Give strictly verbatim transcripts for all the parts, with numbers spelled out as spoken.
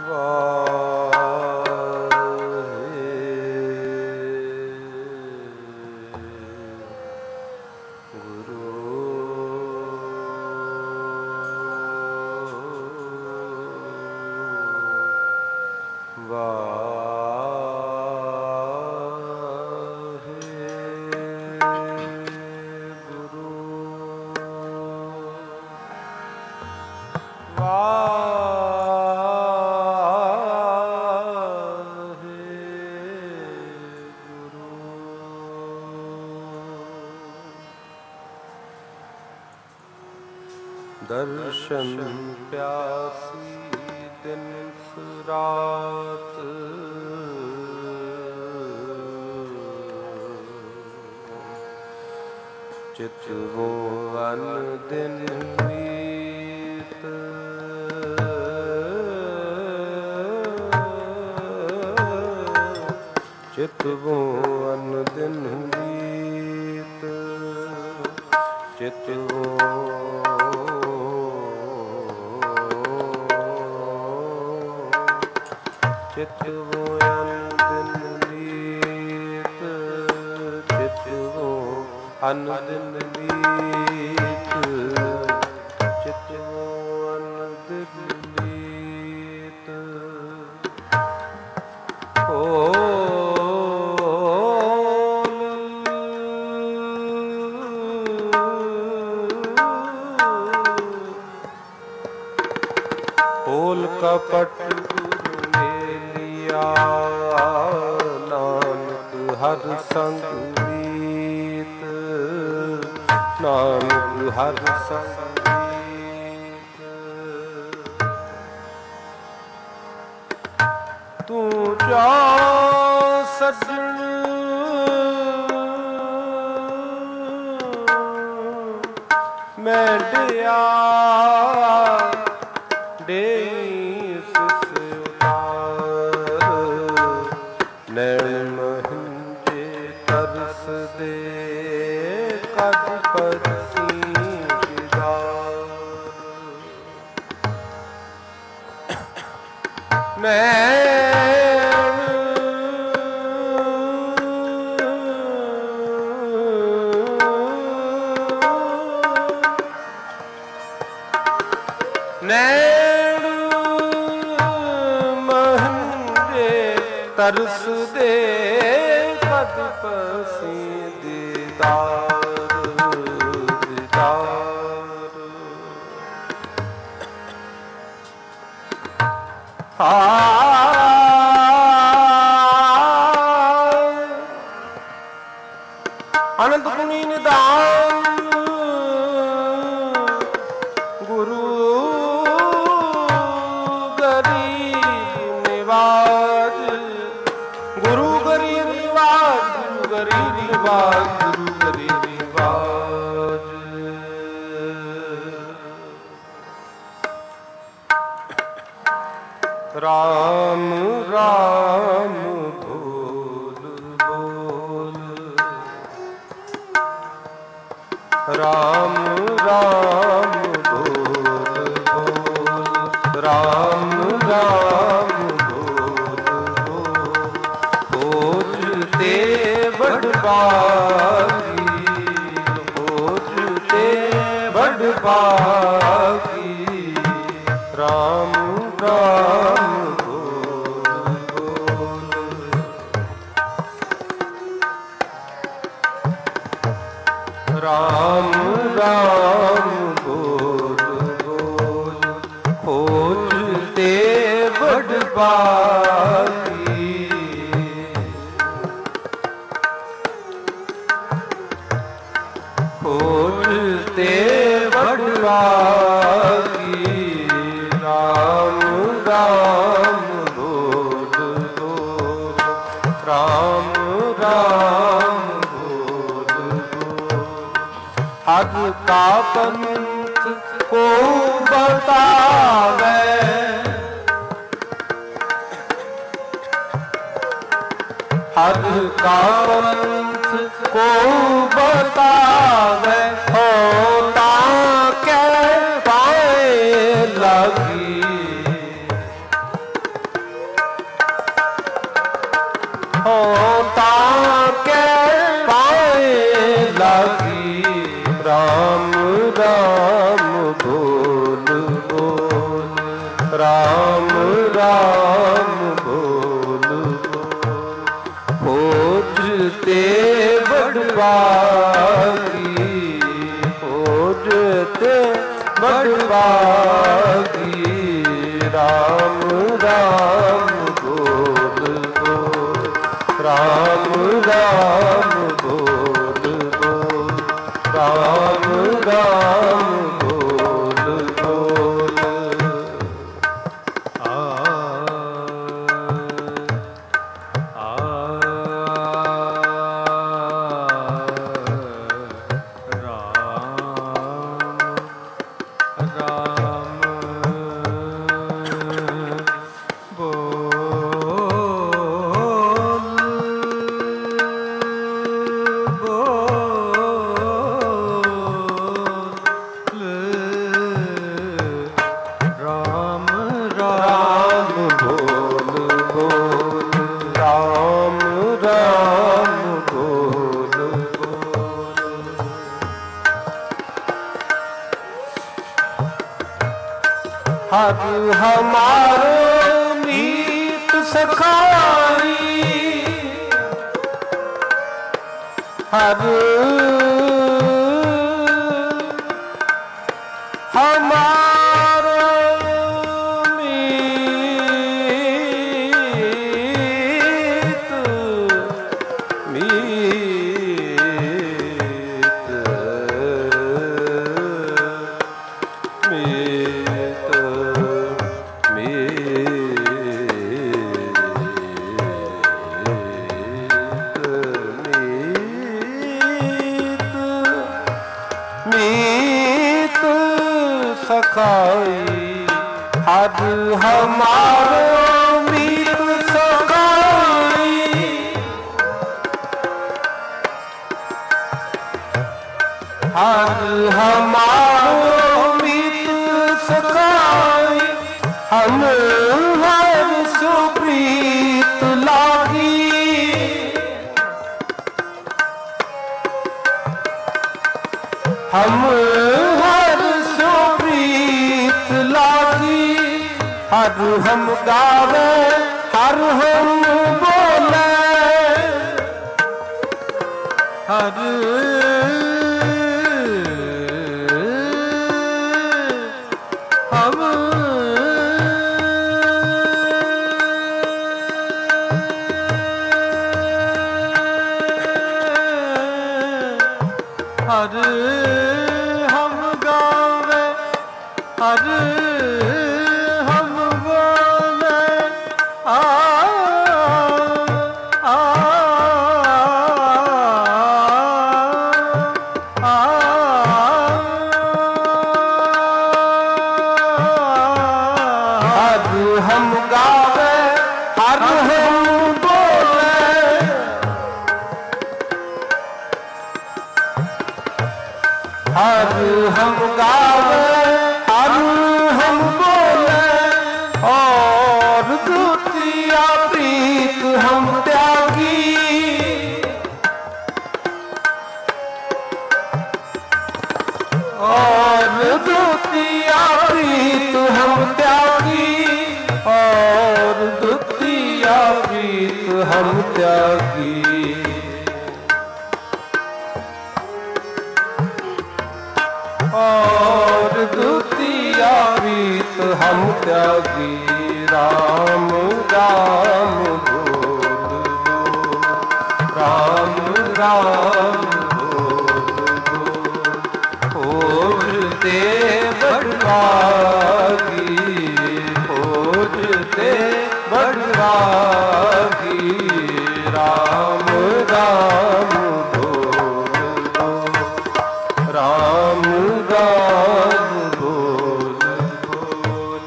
ਦਰਸ਼ਨ ਪਿਆਸੀ ਦਿਨ ਰਾਤ, ਚਿਤ ਵੋ ਅਨ ਦਿਨ ਮੀਤ, ਚਿਤ ਵੋ ਅਨ ਦਿਨ ਮੀਤ, ਚਿਤ ਵੋ ਚਿਤ ਵੋ ਅਨ ਦਿਨ ਮੀਤ, ਚਿਤ ਵੋ ਅਨ ਦਿਨ ਮੀਤ, ਚਿਤ ਵੋ ਅਨ ਦਿਨ ਮੀਤ। ਹੋਲ ਕਪਟ ਨਾਨਕ ਹਰ ਸੰਗ ਮੀਤ, ਨਾਨਕ ਹਰ ਸੰਗ ਮੀਤ। ਤੂੰ ਜਾ ਸੱਜਣ ਮੈਂ ਡਿਆ ਡੇ ਨੈਣ ਮਹਿੰਦੇ ਤਰਸਦੇ ਕਦ ਪਰਸੀ ਸ਼ਿਦਾਰ, ਨੈਣ ਨੈਣ ਮਹਿੰਦੇ ਤਰਸਦੇ ਕਦ ਪਰਸੀ ਦੀਦਾਰ, ਦੀਦਾਰ। ਹਾਏ ਅਨੰਦ ਗੁਣੀ ਨਿਧਾਨ ਗੁਰੂ ਗਰੀਬ ਨਿਵਾਜ, ਗੁਰੂ ਗਰੀਬ ਨਿਵਾਜ, ਗੁਰੂ ਗਰੀਬ ਨਿਵਾਜ, ਗੁਰੂ ਗਰੀਬ ਨਿਵਾਜ। ਰਾਮ ਰਾਮ ਬੋਲ ਬੋਲ, ਰਾਮ ਰਾਮ ਬੋਲ ਬੋਲ, ਰਾਮ ਰਾਮ ਬੋਲ ਬੋਲ। ਖੋਜ ਤੇ ਵਡਭਾਗੀ, ਖੋਜ ਤੇ ਵਡਭਾਗੀ, ਰਾਮ ਰਾਮ ਬੋਲ ਬੋਲ। ਰਾਮ ਰਾਮ ਬੋਲ ਬੋਲ, ਖੋਜ ਤੇ ਵਡਭਾਗੀ, ਖੋਜ ਤੇ ਵਡਭਾਗੀ, ਰਾਮ ਰਾਮ ਬੋਲ ਬੋਲ, ਰਾਮ ਰਾਮ ਬੋਲ ਬੋਲ। ਹਰ ਕਾ ਪੰਥ ਕੋ ਬਤਾਵੇ, ਹਰ ਕਾ ਪੰਥ ਕੋ ਬਤਾਵੇ, ਹੋ ਤਾਂ ਕਹਿ ਪਾਏ ਲਾਗੀ, राम राम बोल खोजते बड़बागी, खोजते बड़बागी, राम राम बोल बोल, राम राम बोल बोल, राम राम बोल बोल। आ आ हर हमारो मीत सखाई, हर हमारो मीत मीत मीत मीत सखाई, हर हमारो मीत सखाई, हर हमारो मीत सखाई, हम हर सुप्रीत लागी, हम हर सुप्रीत लागी, हर हम गावे हर हम बोले, हर हम हर हम गावे हर हम बोले, आ आ आ हर हम गावे हर हम बोले, हर हम गावे हर हम बोले, और दूतिया प्रीत हम त्यागी, और दूतिया प्रीत हम त्यागी, और दूतिया प्रीत हम त्यागी, और दूतिया प्रीत हम त्यागी, राम राम बोल बोल, राम राम बोल बोल, खोजते बड़बागी, खोजते बड़बागी, राम राम बोल बोल, राम राम बोल बोल।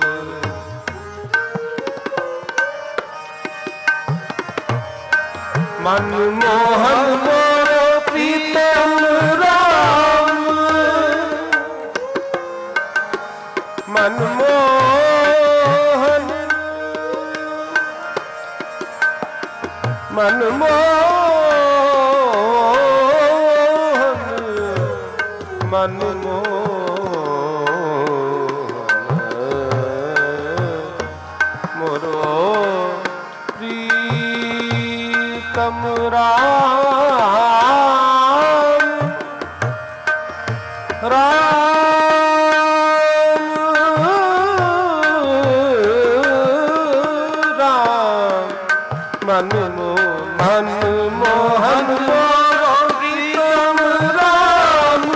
मन मोहन मोरो प्रीतम राम, मन मोहन मन मोहन मन मोहन मन मोह मन मोहन मोरो प्रीतम राम।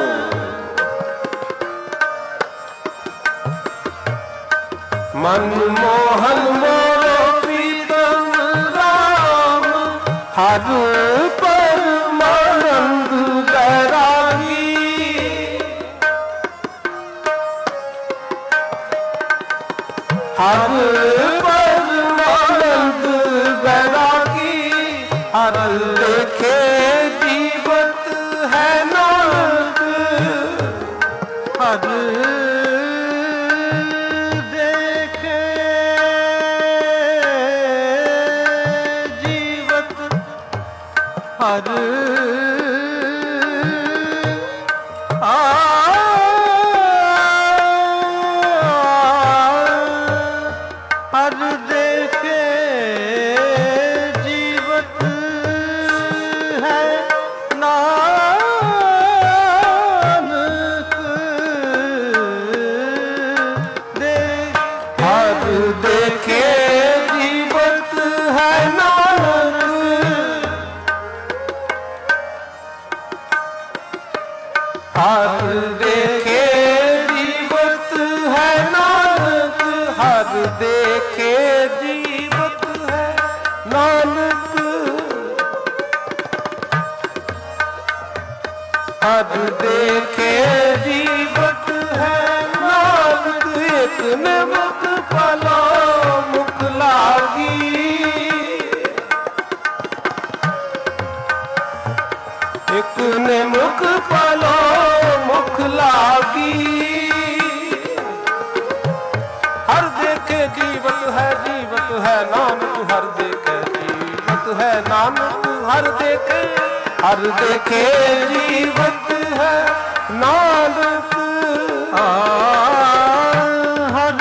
मन मोहन मोरो प्रीतम राम। हर परमानंद बैरागी। हर परमानंद बैरागी। हर देखे जीवत है नानक। हर देखे जीवत। हर आ हर देखे जीवत है नानक। देख हर देखे जीवत है नानक। हर देखे जीवत है नानक। हर देखे जीवत है नानक। हर देखे जीवत है नानक। एक निमक पलो मुख लागी। एक निमक पलो मुख लागी। हर देखे जीवत है जीवत है नानक। हर देखे जीवत है नानक। हर देखे हर देखे जीवत है नानक। आ हर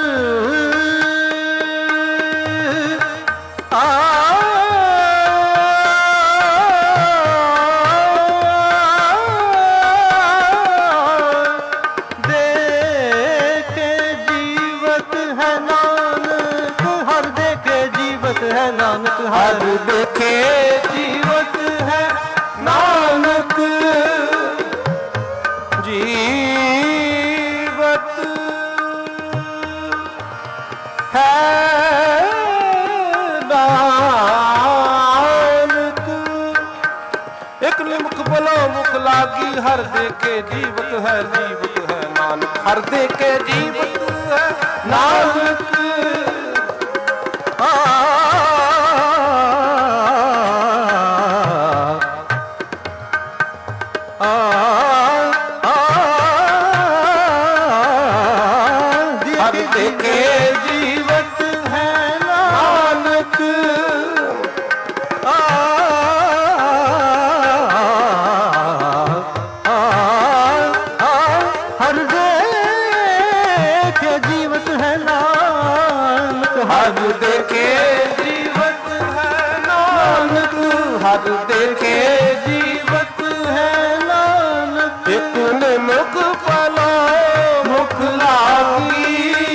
आ देखे जीवत है नानक। हर देखे जीवत है नानक। हर देखे जीवत है नानक। जीवत है नानक। एक निमुख बोलो मुख लागी। हर देखे जीवत है जीवत है नानक। हर देखे जीवत है नानक। आ आ हर देखे जीवत है नानक। आ हर देखे जीवत है नानक। हर देखे जीवत है नानक। हर देखे जीवत है नानक। एक निमुख पलो मुख लागी।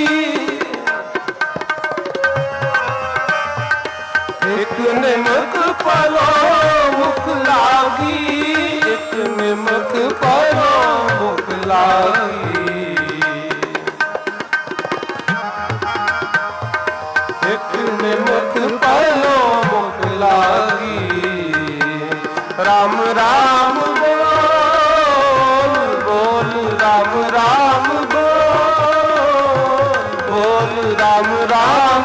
एक निमुख पलो मुख लागी। एक निमुख पलो मुख लागी। एक निमुख पलो मुख लागी। राम राम बोल बोल राम राम बोल बोल राम राम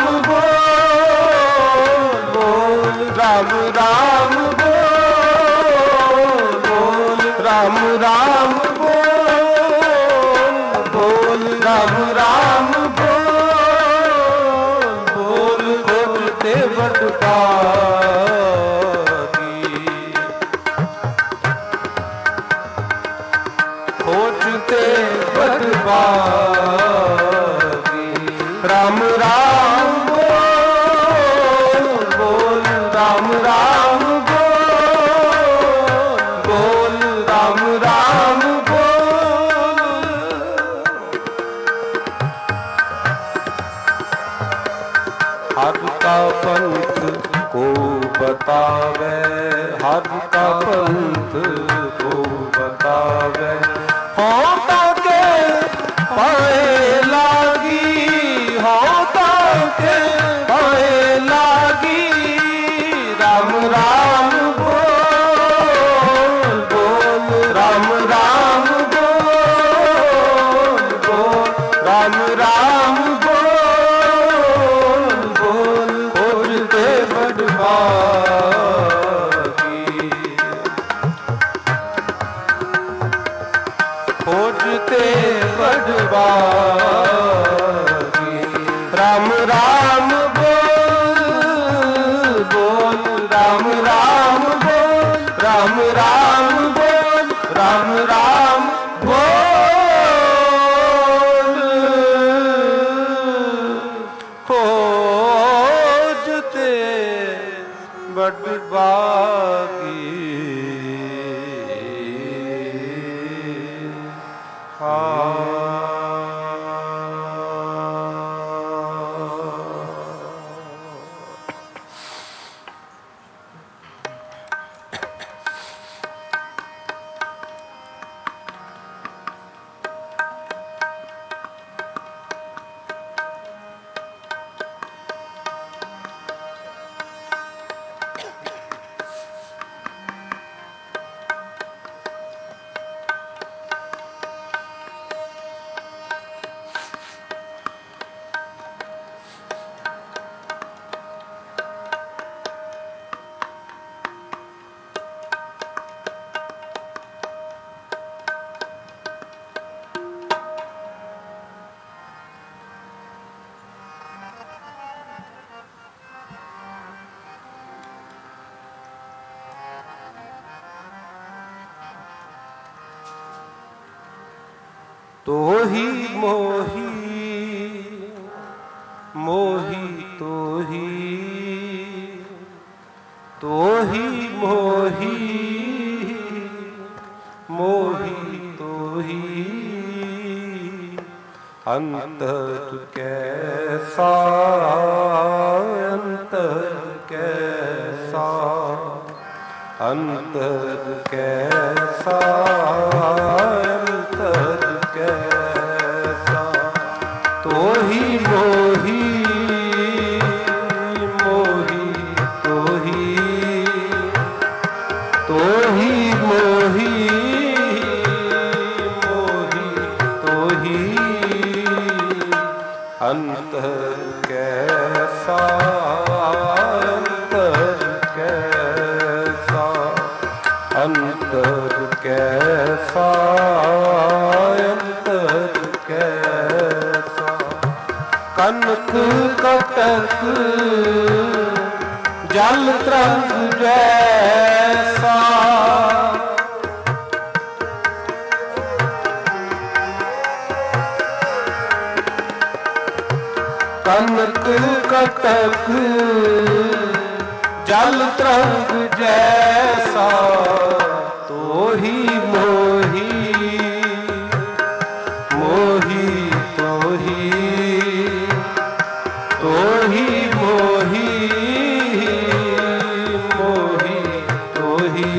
बोल बोल राम राम बोल बोल राम राम बोल बोल राम राम बोल बोल बोलते बड़ खोजते बदबागी। राम राम बोल बोल राम राम बोल बोल राम राम बोल हर का पंथ को बतावे, हर का पंथ को बतावे। होता के पाए लागी, होता के पाए लागी, राम राम बोल बोल, राम राम बोल बोल, राम राम बोल बोल, खोजते बड़भागी, खोजते बड़भागी। राम राम बोल बोल, राम राम बोल, राम राम बोल, राम राम बोल, खोजते बड़भागी। तो ही मोही, मोही तो ही, तो ही मोही, मोही तो ही। अंतर कैसा, अंतर कैसा, अंतर कैसा, अंतर कैसा। तो ही मोही, मोही तो ही, तो ही मोही, मोही तो ही। अंतर कैसा, अंतर कैसा, अंतर कैसा, अंतर कैसा। कनक कटक जल तरंग जैसा, कनक कटक जल तरंग जैसा। तो ही मोही, मोही तो ही, तो ही मोही, मोही तो ही।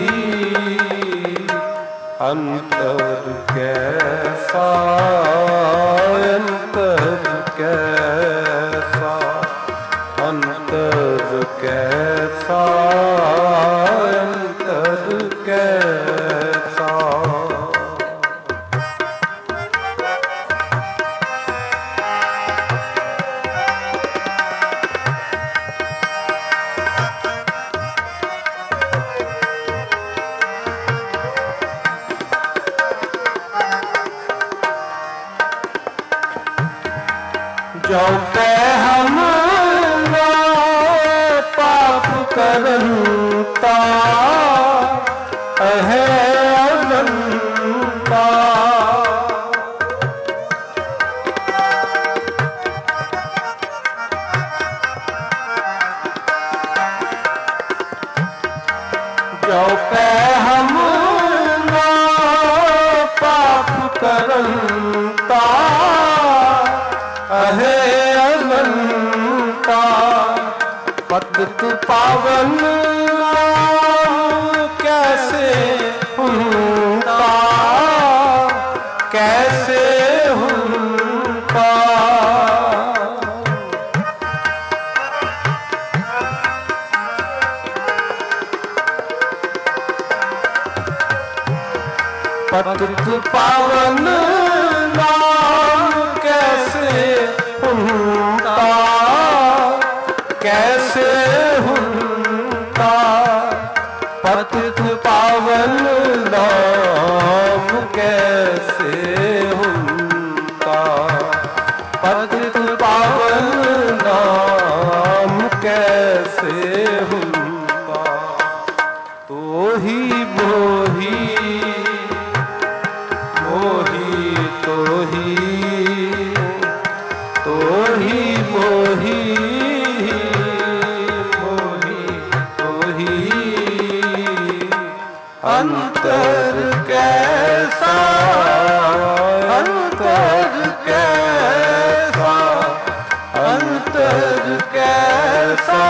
अंतर कैसा, अंतर कैसा, अंतर कैसा, अंतर कैसा। जो पे हम पाप कर पतित पावन नाम कैसे हुंता, कैसे हुंता। पतित पावन नाम कैसे हुंता, कैसे हुंता। पतित पावन नाम कैसे हुंता, पतित पावन नाम कैसे हुंता। तो ही मोही मोही तो ही तो ही मोही मोही तो ही। अंतर कैसा अंतर कैसा अंतर कैसा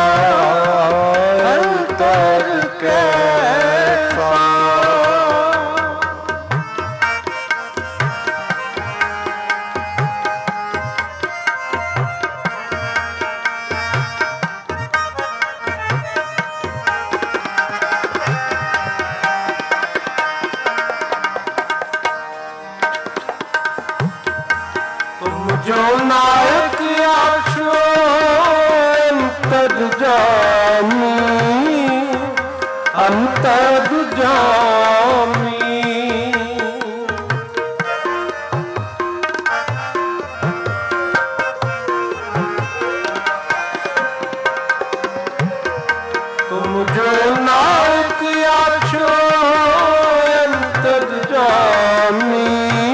अंतर कैसा। जो नायक आछो अंतर जामी, अंतर जामी। तुम जो नायक आछो अंतर जामी,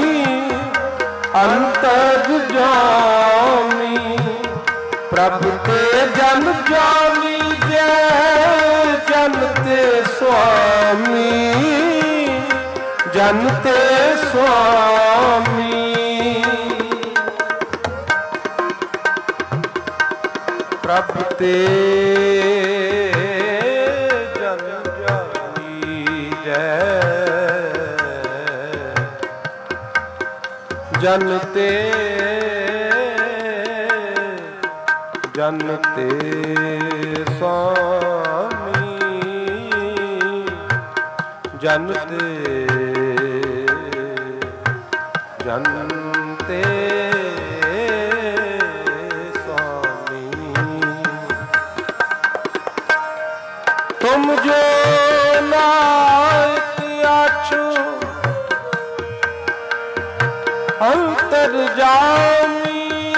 अंतर जामी। प्रभु ते जन जानी जय जन ते स्वामी, जन ते स्वामी। प्रभु ते जन जानी जय जन ते जन ते स्वामी, जन ते जन ते स्वामी। तुम जो नायक आछो अंतर जामी,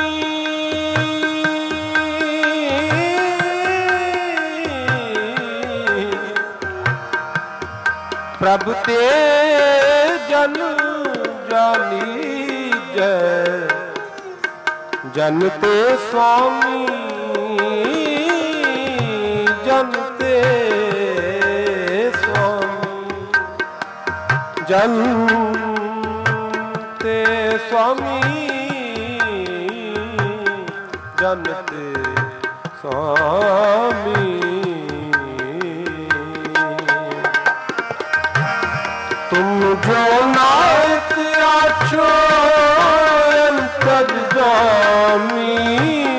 प्रभु ते जन जानी जय जन ते स्वामी, जन ते स्वामी। जन ते स्वामी, जन ते स्वामी। तुम जो नायक आछो अंतर जामी,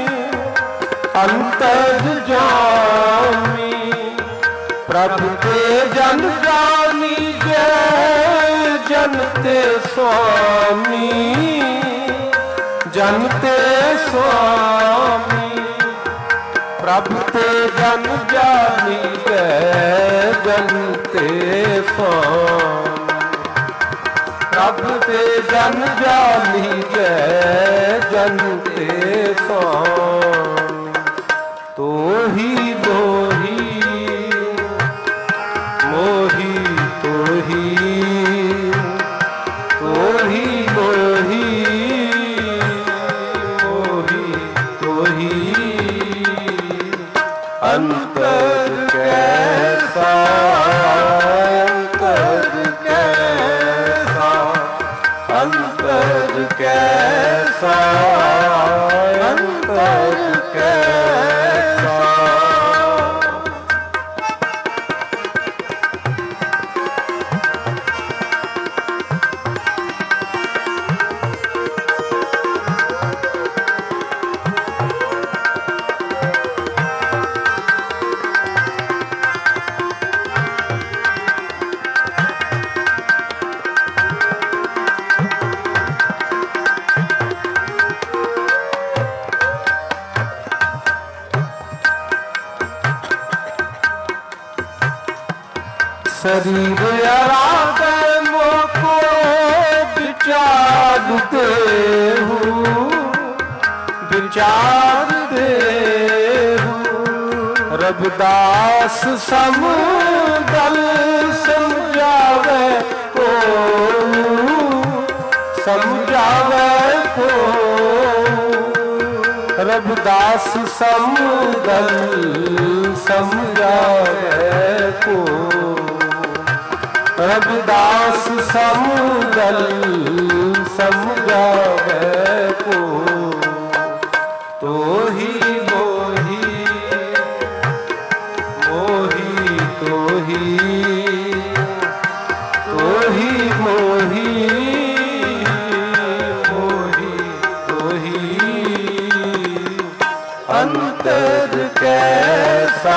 अंतर जामी। प्रभु ते जन जानी जय जन ते स्वामी, जन ते स्वामी। प्रभु ते जन जानी जय जन ते स्वामी, प्रभु ते जन जानी जय जन ते स्वामी। तो ही मोही मोही तो ही तो ही मोही मोही तो ही। अंतर कैसा अंतर कैसा अंतर कैसा अंतर शरीर आराधे मोको विचार देहु विचार देहु रविदास समदल समझावे को समझावे को रविदास समदल समझावे को रविदास समदल समझावे को तो ही मोही मोही तो ही तो ही मोही मोही तो ही अंतर कैसा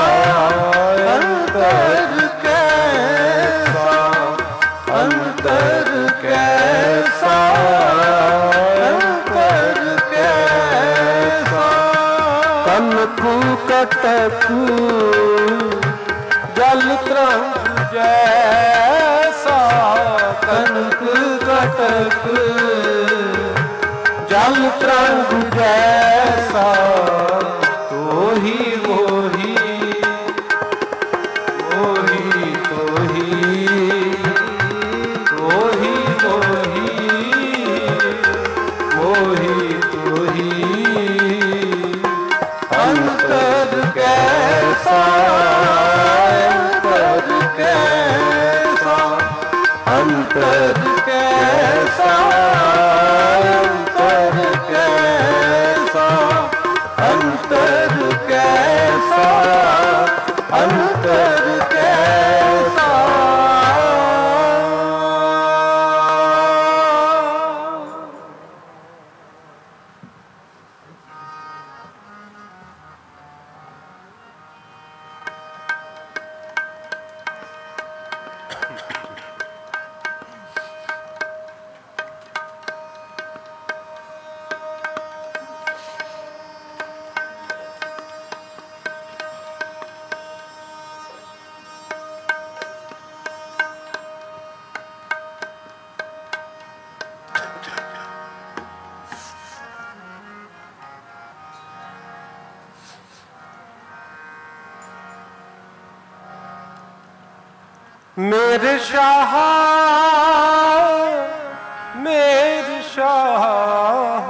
अंतर कैसा अंतर कैसा अंतर कैसा कनक कटक जल तरंग जैसा कनक कटक जल तरंग जैसा तो ही मोही मोही तो ही तो ही मोही मोही तो ही अंतर कैसा अंतर कैसा अंतर कैसा अंतर कैसा अंतर कैसा अंतर कैसा मेरे शाह मेरे शाह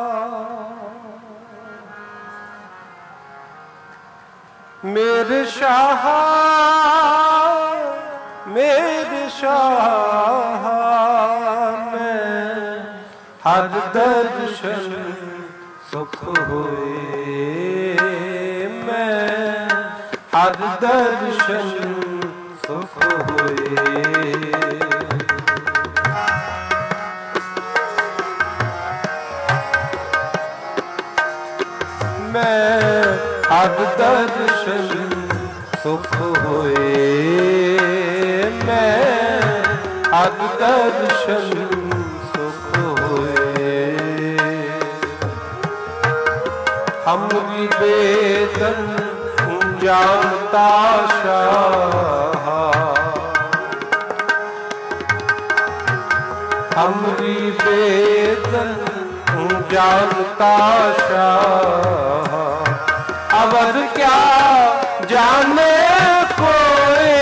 मेरे शाह मेरे शाह में हर दर्शन सुख हुए मैं हर दर्शन सुख हुए मैं हर दर्शन सुख हुए मैं हर दर्शन सुख हुए हम विवेकन जानता शाह हमरी वेदन जानता शाह अवध क्या जाने कोई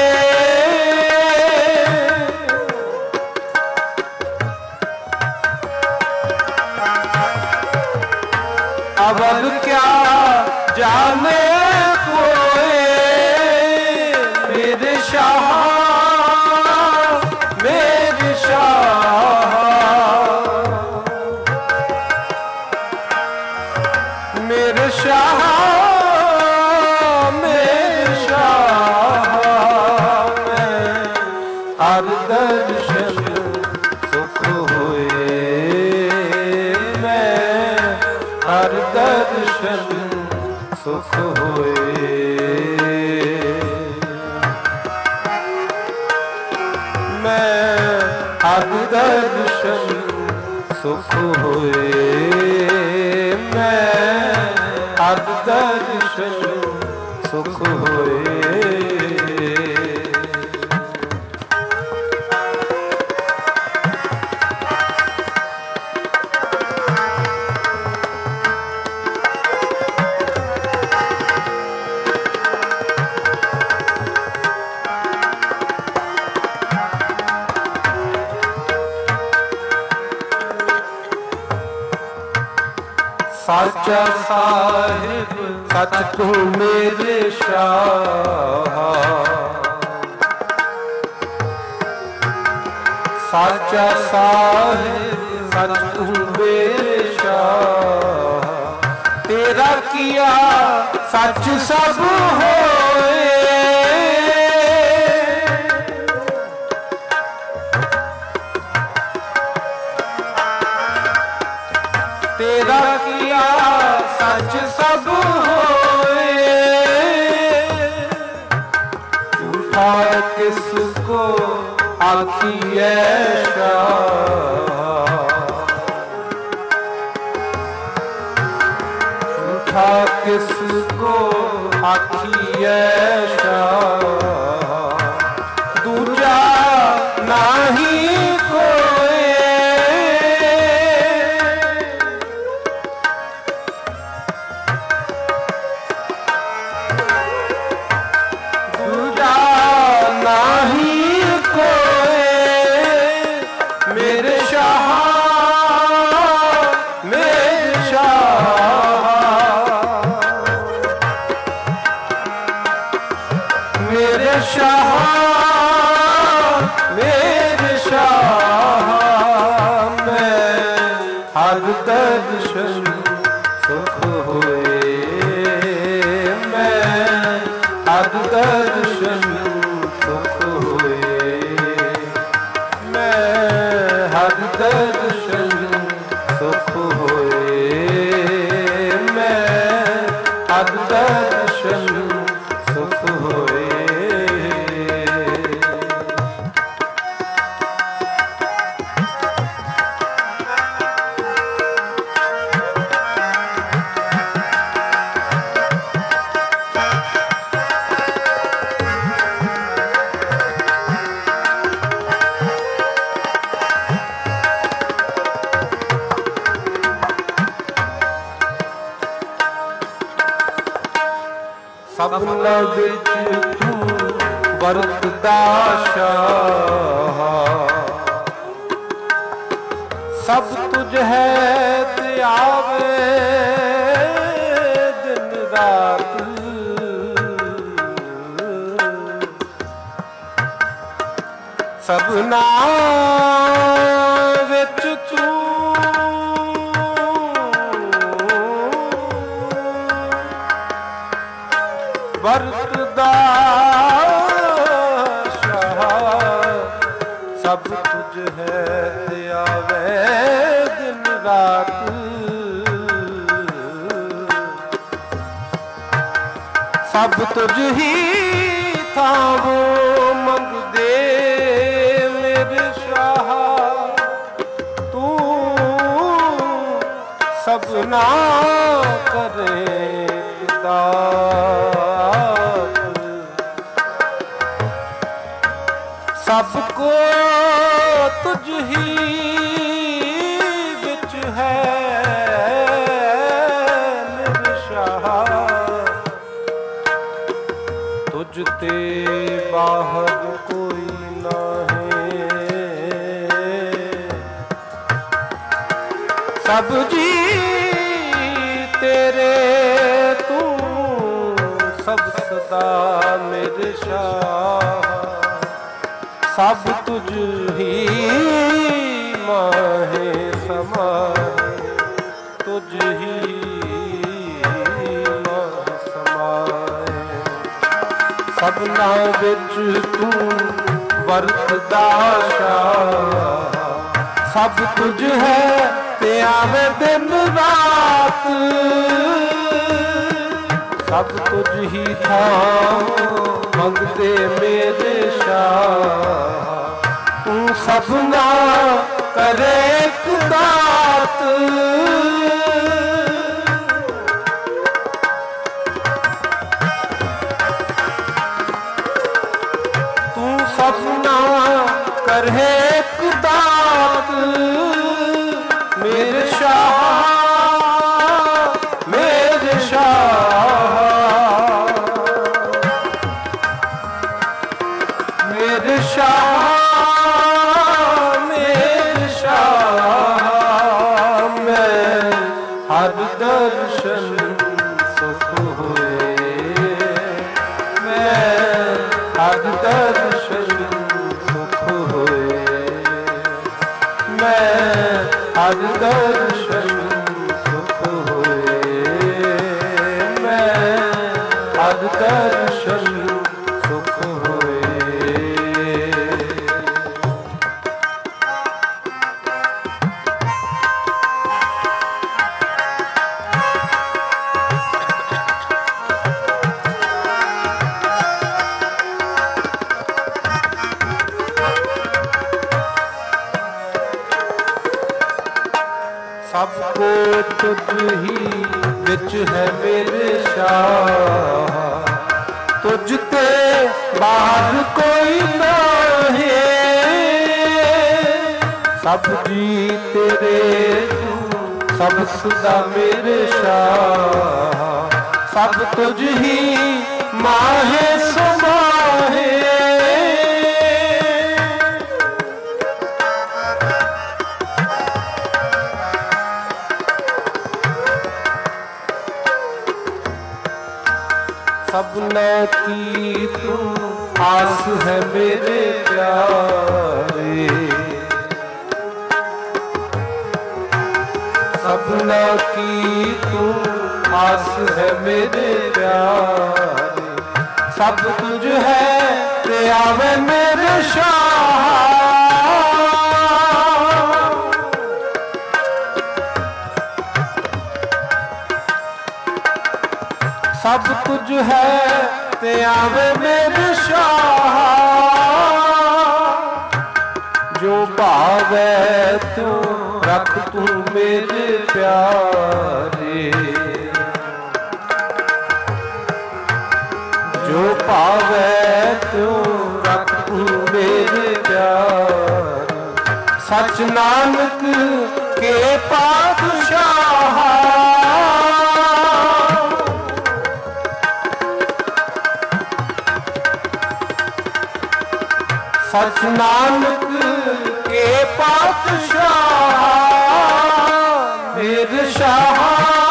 अवध क्या जाने मेरे शाह मेरे शाह मेरे शाह मेरे शाह में हर दर्शन सुख हुए मैं हर दर्शन सुख हुए हर दर्शन सुख हुए मैं हर दर्शन सुख हुए ਸਾਚਾ ਸਾਹਿਬ ਸੱਚ ਤੂੰ ਮੇਰੇ ਸ਼ਾਹ, ਸਾਚਾ ਸਾਹਿਬ ਸੱਚ ਤੂੰ ਮੇਰੇ ਸ਼ਾਹ, ਤੇਰਾ ਕੀਆ ਸੱਚ ਸਭ ਹੋਏ, ਤੇਰਾ ਕੀਆ ਸੱਚ ਸਭ ਹੋਏ, ਝੂਠਾ ਕਿਸ ਕੋ ਆਖੀਐ ਸ਼ਾਹ, ਝੂਠਾ किस को आखिए शाह, दूजा नाही कोई, दूजा नाही कोई मेरे शाह, मेरे शाह, मेरे शाह, मेरे शाह, मैं हर दर्शन सुख होए, मैं हर दर्शन सुख होए, मैं हर दर्शन सुख होए, मैं हर दर्शन सुख होए। सबना बिच तू वरतदा शाह, सब तुझ है ते आवे दिन रात, सबना बिच तू वरतदा शाह, सब तुझ है ते आवे दिन रात, सब तुझ ही थावो मंगदे मेरे शाह, तू सबना करे सबको तुझ ही बिच है मेरे शाह, तुझ ते बाहर कोई ना है, सब जी तेरे तू सब सदा मेरे शाह, सब तुझ ही माहे समाए, तुझ ही माहे समाए, सबना बिच तू वरतदा शाह, सब तुझ है ते आवे दिन रात, सब तुझ ही था मंगते मेरे शाह, तू सबना करे एक दात, तू सबना करे एक दात मेरे शाह, मेरे शाह, मेरे शाह, मेरे शाह, मैं हर दर्शन ਹਰ ਦਰਸ਼ਨ ਸੁਖ ਹੋਏ, ਮੈਂ ਹਰ ਦਰਸ਼ਨ ਸੁਖ ਹੋਏ। ਸਭ ਕੋ ਤੁਝ ਹੀ ਵਿੱਚ ਹੈ ਮੇਰੇ ਸ਼ਾਹ, ਤੁਝ ਤੇ ਬਾਹਰ ਕੋਈ ਨਾਹੀਂ। ਸਭ ਜੀ ਤੇਰੇ ਤੂੰ ਸਭ ਸਦਾ ਮੇਰੇ ਸ਼ਾਹ, ਸਭ ਤੁਝ ਹੀ ਮਾਹੇ ਸੁਮਾਹੇ। सपना की तू आस है मेरे प्यारे, सपना की तू आस है मेरे प्यारे। सब तुझ है ते आवे मेरे शाह, सब कुछ है ते आवे मेरे शाह। जो भावे तू रख तू मेरे प्यारे, जो भावे तू रख तू मेरे प्यारे। सच नानक के पातशाह, सच नानक के पातशाह। मेरे शाह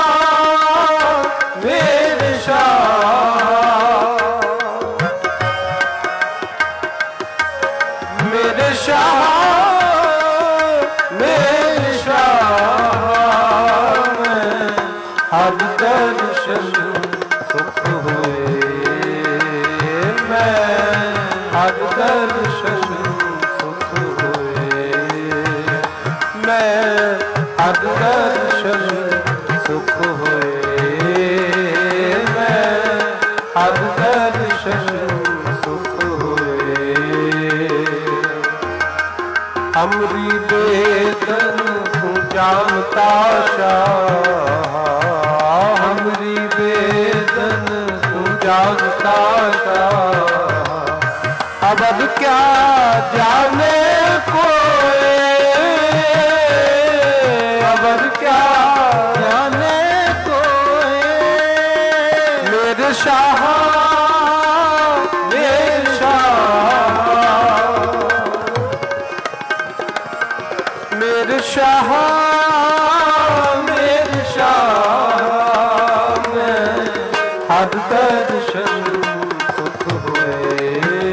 मेरे शाह, मेरे शाह मेरे शाह। हर दर्शन सुख होए, मैं हर दर्शन सुख होए, मैं हर दर्शन सुख होए, मैं हर दर्शन सुख होए। हमरी बेदन तू जानता शाह, हमरी बेदन तू जानता शाह। अब क्या जाने कोई, अब क्या जाने कोई। मेरे शाह मेरे शाह, मेरे शाह मेरे शाह। मैं हर दर्शन सुख होए,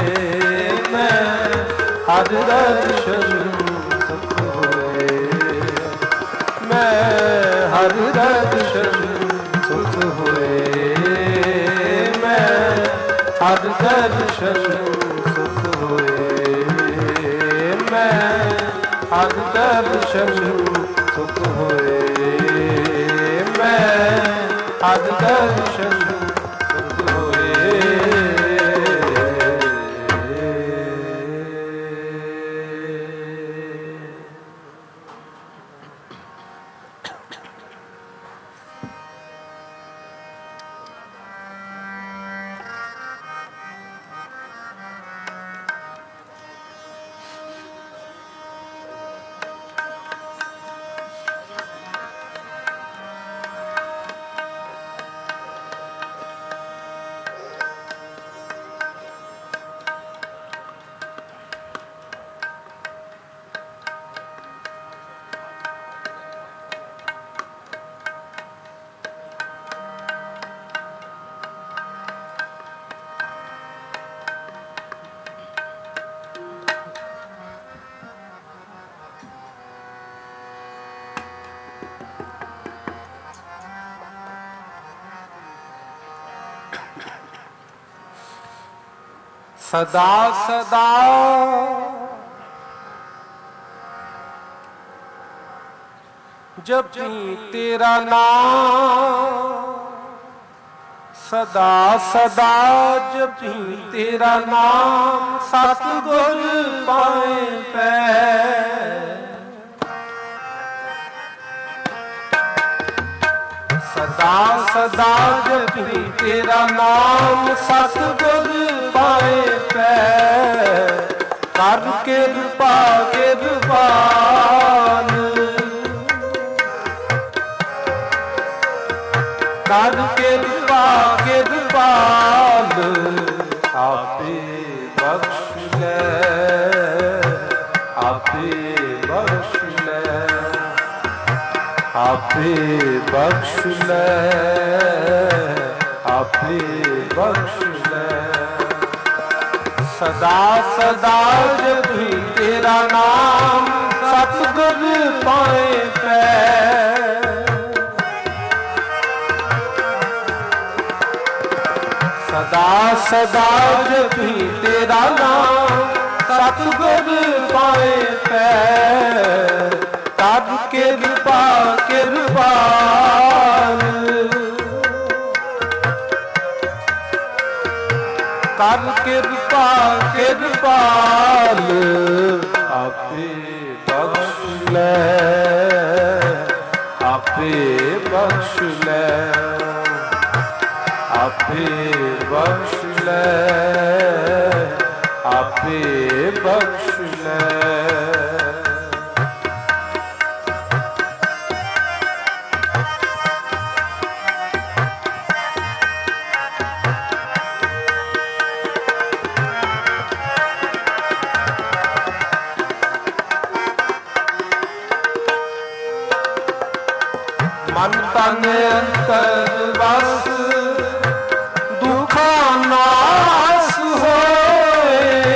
हर दर्शन सुख होए, मैं हर दर्शन सुख होए, मैं हर दर्शन सुख होए, मैं हर दर्शन सुख होए, मैं हर दर्शन सुख होए। सदा सदा जपी तेरा नाम, सदा सदा जपी तेरा नाम, सतगुर पाए पै। सदा सदा जपी तेरा नाम, सतगुर पाए पै। कर किरपा किरपाल, कर किरपा किरपाल, आपे बख्श ले, आपे बख्श ले, आपे बख्श ले, आपे बख्श ले। सदा सदा जपी तेरा नाम, सतगुर पाए पै। सदा सदा जपी तेरा नाम, सतगुर पाए पै। कर किरपा किरपाल, कर किरपा किरपाल, आपे बख्श ले, आपे बख्श ले, आपे बख्श ले, आपे बख्श ले। मन तन अंतर बस दुखा नास होए।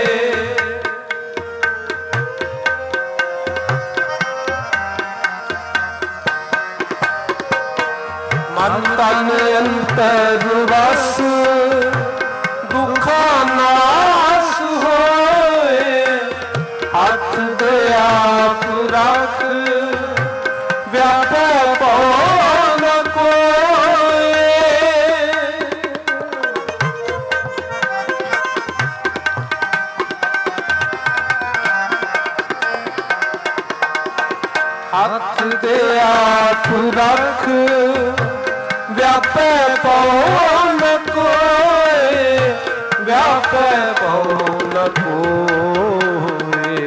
मन तन अंतर बस दुखा नास होए। हाथ दया रख व्यापै पौन कोय। हाथ दे आप रख व्यापै पौन कोय। व्यापै पौन कोय।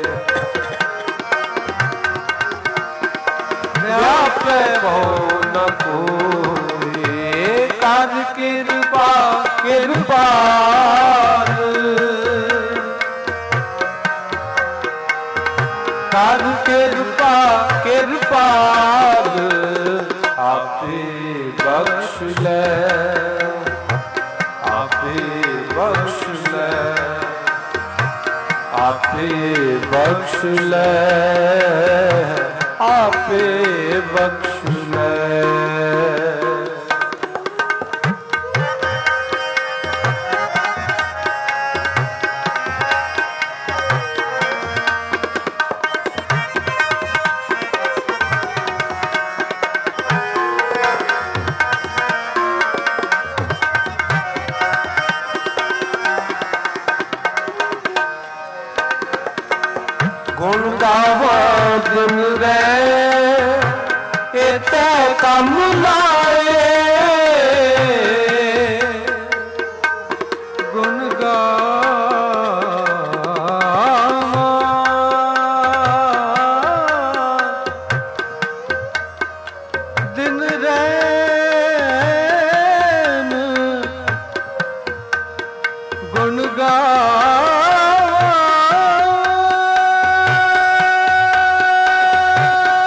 व्यापै पौन कोय। कर किरपा किरपाल, कर किरपा किरपाल, आपे बख्श ले, आपे बख्श ले, आपे बख्श ले, आपे बख्श ले। गुण गावा दिन रे इते कम लाए। गुण गावा दिन रैन, गुण गावा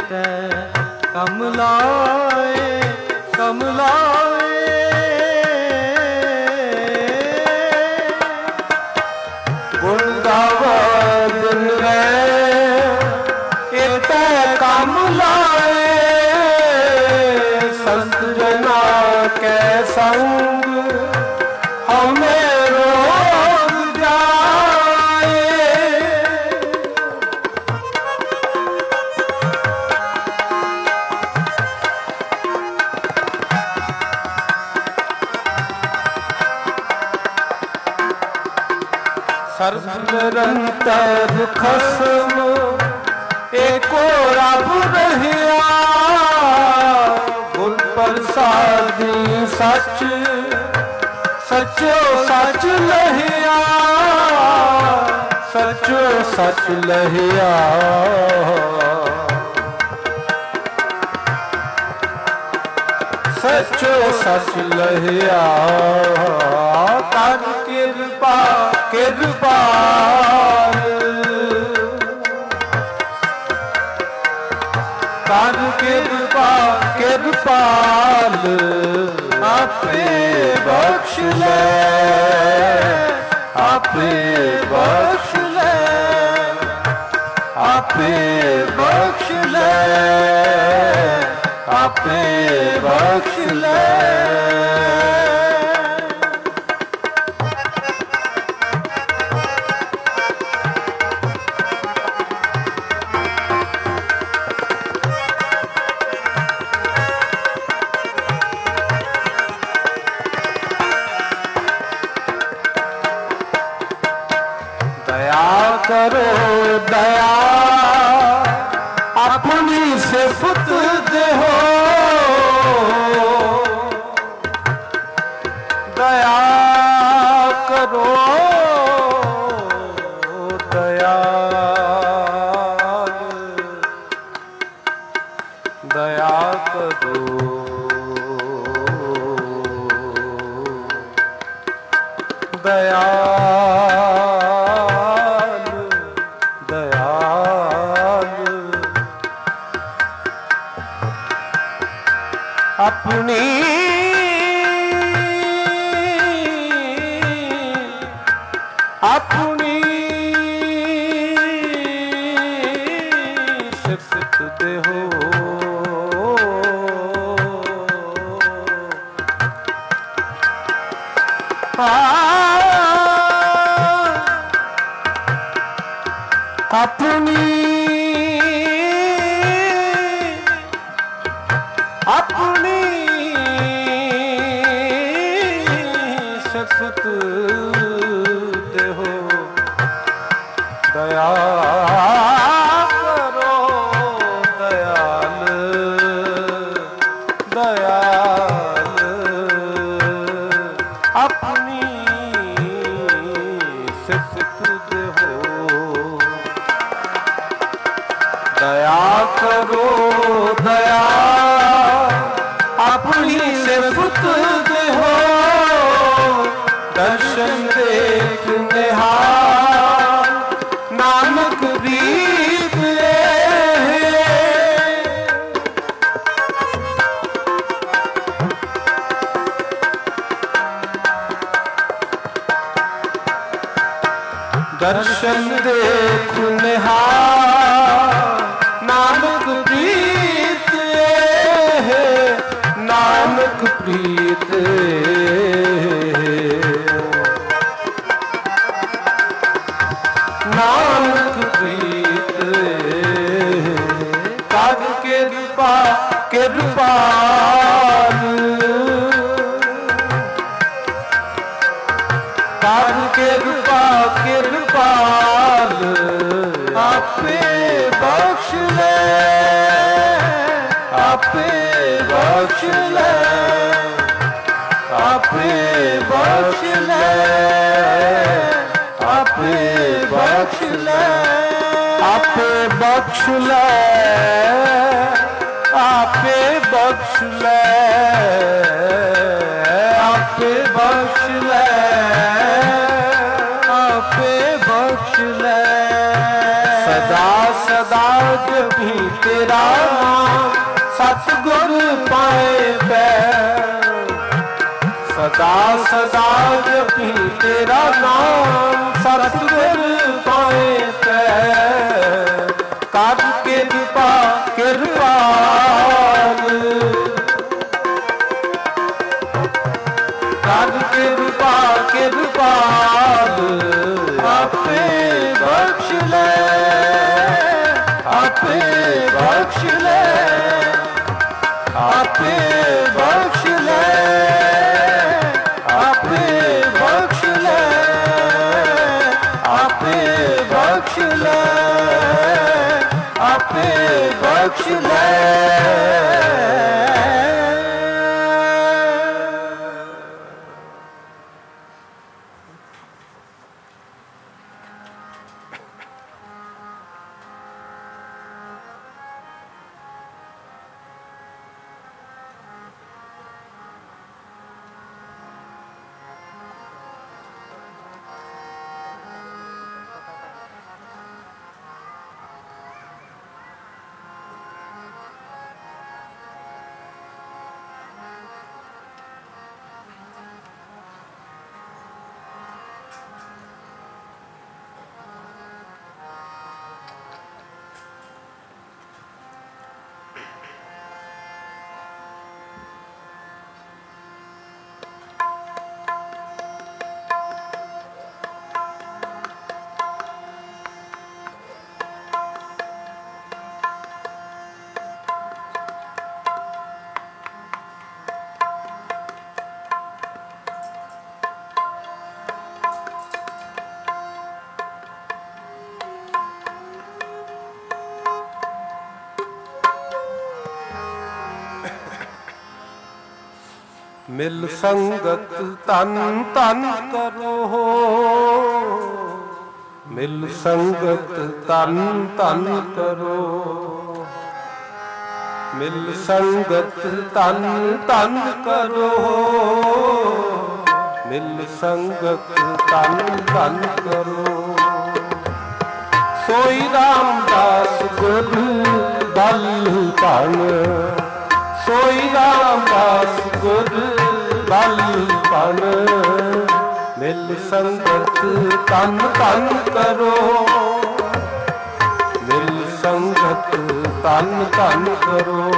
ਤੈ ਕਮ ਲਾਏ ਕਮ ਲਾਏ। ਗੁਣ ਗਾਵੈ ਦਿਨ ਰਹਿ ਇਹ ਤੈ ਕਮ ਲਾਏ। ਸੰਤ ਜਨਾ ਕੈ ਸੰਗ ਹਮੇ ਰੋਗ ਜਾਏ। ਸਰਬ ਨਿਰੰਤਰ ਖਸਮ ਏਕੋ ਰੱਬ ਰਹਿਆ। ਗੁਰ ਪ੍ਰਸਾਦੀ ਸੱਚ ਸਚੋ ਸੱਚ ਲਹਿਆ। ਸਚੋ ਸੱਚ ਲਹਿਆ। ਸਚੋ ਸੱਚ ਲਹਿਆ। ਕਰ ਕਿਰਪਾ ਕਿਰਪਾਲ ਕਰ ਕਿਰਪਾ ਕਿਰਪਾਲ। ਆਪੇ ਬਖਸ਼ ਲੈ ਆਪੇ ਬਖਸ਼ ਲੈ ਆਪੇ ਬਖਸ਼ ਲੈ ਆਪੇ ਬਖਸ਼ ਲੈ। ਕਰੋ ਦਇਆ ਆਪਣੀ ਸਿਫਤ ਦੇਹੋ। ਦਇਆ ਕਰੋ ਦਇਆਲ ਦਇਆ ਕਰੋ ਦਇਆ ਆਪਣੀ ਆਪਣੀ ਸਿਫਤ ਦੇਹੋ। ਆਪਣੀ ਆਪਣੀ ਸਿਫਤ ਦੇਹੋ। ਦਇਆ ਕਰੋ ਦਇਆਲ ਦਇਆਲ ਆਪਣੀ ਸਿਫਤ ਦੇਹੋ। ਦਇਆ ਕਰੋ ਦਇਆ ਆਪਣੀ ਸਿਫਤ ਦੇਹੋ। ਦਰਸ਼ਨ ਦੇਖ ਨਿਹਾਲ ਨਾਨਕ ਰੀਤ ਦਰਸ਼ਨ ਦੇਖ ਨਿਹਾਲ ਨਾਨਕ ਪ੍ਰੀਤ ਨਾਨਕ ਪ੍ਰੀਤ। ਨਾਨਕ ਪ੍ਰੀਤ ਕਰ ਕਿਰਪਾ ਕਿਰਪਾਲ ਕਰ ਕਿਰਪਾ ਕਿਰਪਾਲ। ਆਪੇ ਬਖਸ਼ ਲੈ ਆਪੇ ਬਖਸ਼ ਲੈ ਆਪੇ ਬਖਸ਼ ਲੈ ਆਪੇ ਬਖਸ਼ ਲੈ ਆਪੇ ਬਖਸ਼ ਲੈ ਆਪੇ ਬਖਸ਼ ਲੈ ਆਪੇ ਬਖਸ਼ ਲੈ ਆਪੇ ਬਖਸ਼ ਲੈ। ਸਦਾ ਸਦਾ ਜਪੀ ਤੇਰਾ सतगुर पाए पैर। सदा सदा जपी तेरा नाम, सतगुर पाए पैर। कर कृपा कृपाल, कर कृपा कृपाल। आपे बख्श ले, आपे बख्श ले, आपे बख्श ले, आपे बख्श ले, आपे बख्श ले, आपे बख्श ले। ਮਿਲ ਸੰਗਤ ਤਨ ਤਨ ਕਰੋ, ਮਿਲ ਸੰਗਤ ਤਨ ਤਨ ਕਰੋ, ਮਿਲ ਸੰਗਤ ਤਨ ਤਨ ਕਰੋ, ਮਿਲ ਸੰਗਤ ਤਨ ਤਨ ਕਰੋ। ਸੋਈ ਰਾਮਦਾਸ ਗੁਰ ਬਲ ਭਣ, ਸੋਈ ਰਾਮਦਾਸ ਗੁਰ ਬਲ ਭਣ। ਮਿਲ ਸੰਗਤ ਤਨ ਤਨ ਕਰੋ, ਮਿਲ ਸੰਗਤ ਤਨ ਤਨ ਕਰੋ,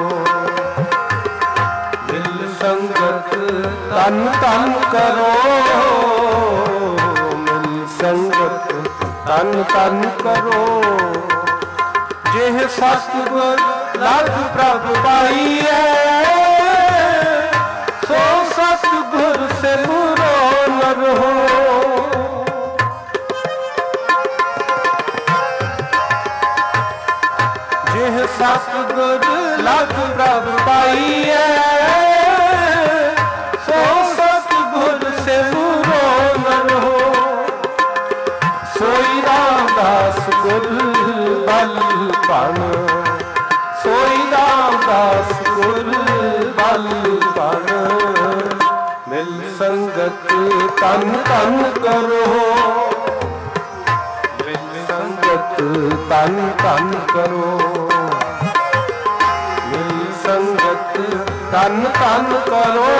ਮਿਲ ਸੰਗਤ ਤਨ ਤਨ ਕਰੋ, ਮਿਲ ਸੰਗਤ ਤਨ ਤਨ ਕਰੋ। ਜਿਹ ਸਤਿਗੁਰ ਲਗ ਪ੍ਰਭ ਪਾਈਐ, ਸੋ ਸਤਿਗੁਰ ਸੇ ਮੁਰੋ ਨ ਰਹੋ। ਜਿਹ ਸਤਿਗੁਰ ਲਗ ਪ੍ਰਭ ਪਾਈਐ, ਸੋ ਸਤਿਗੁਰ ਸੇ ਮੁਰੋ ਨ ਰਹੋ। ਸੋਈ ਰਾਮਦਾਸ ਗੁਰ ਬਲ ਭਣ, ਸੋਈ ਰਾਮਦਾਸ ਗੁਰ ਬਲ ਭਣ। ਮਿਲ ਸੰਗਤ ਤਨ ਤਨ ਕਰੋ, ਮਿਲ ਸੰਗਤ ਤਨ ਤਨ ਕਰੋ, ਮਿਲ ਸੰਗਤ ਤਨ ਤਨ ਕਰੋ,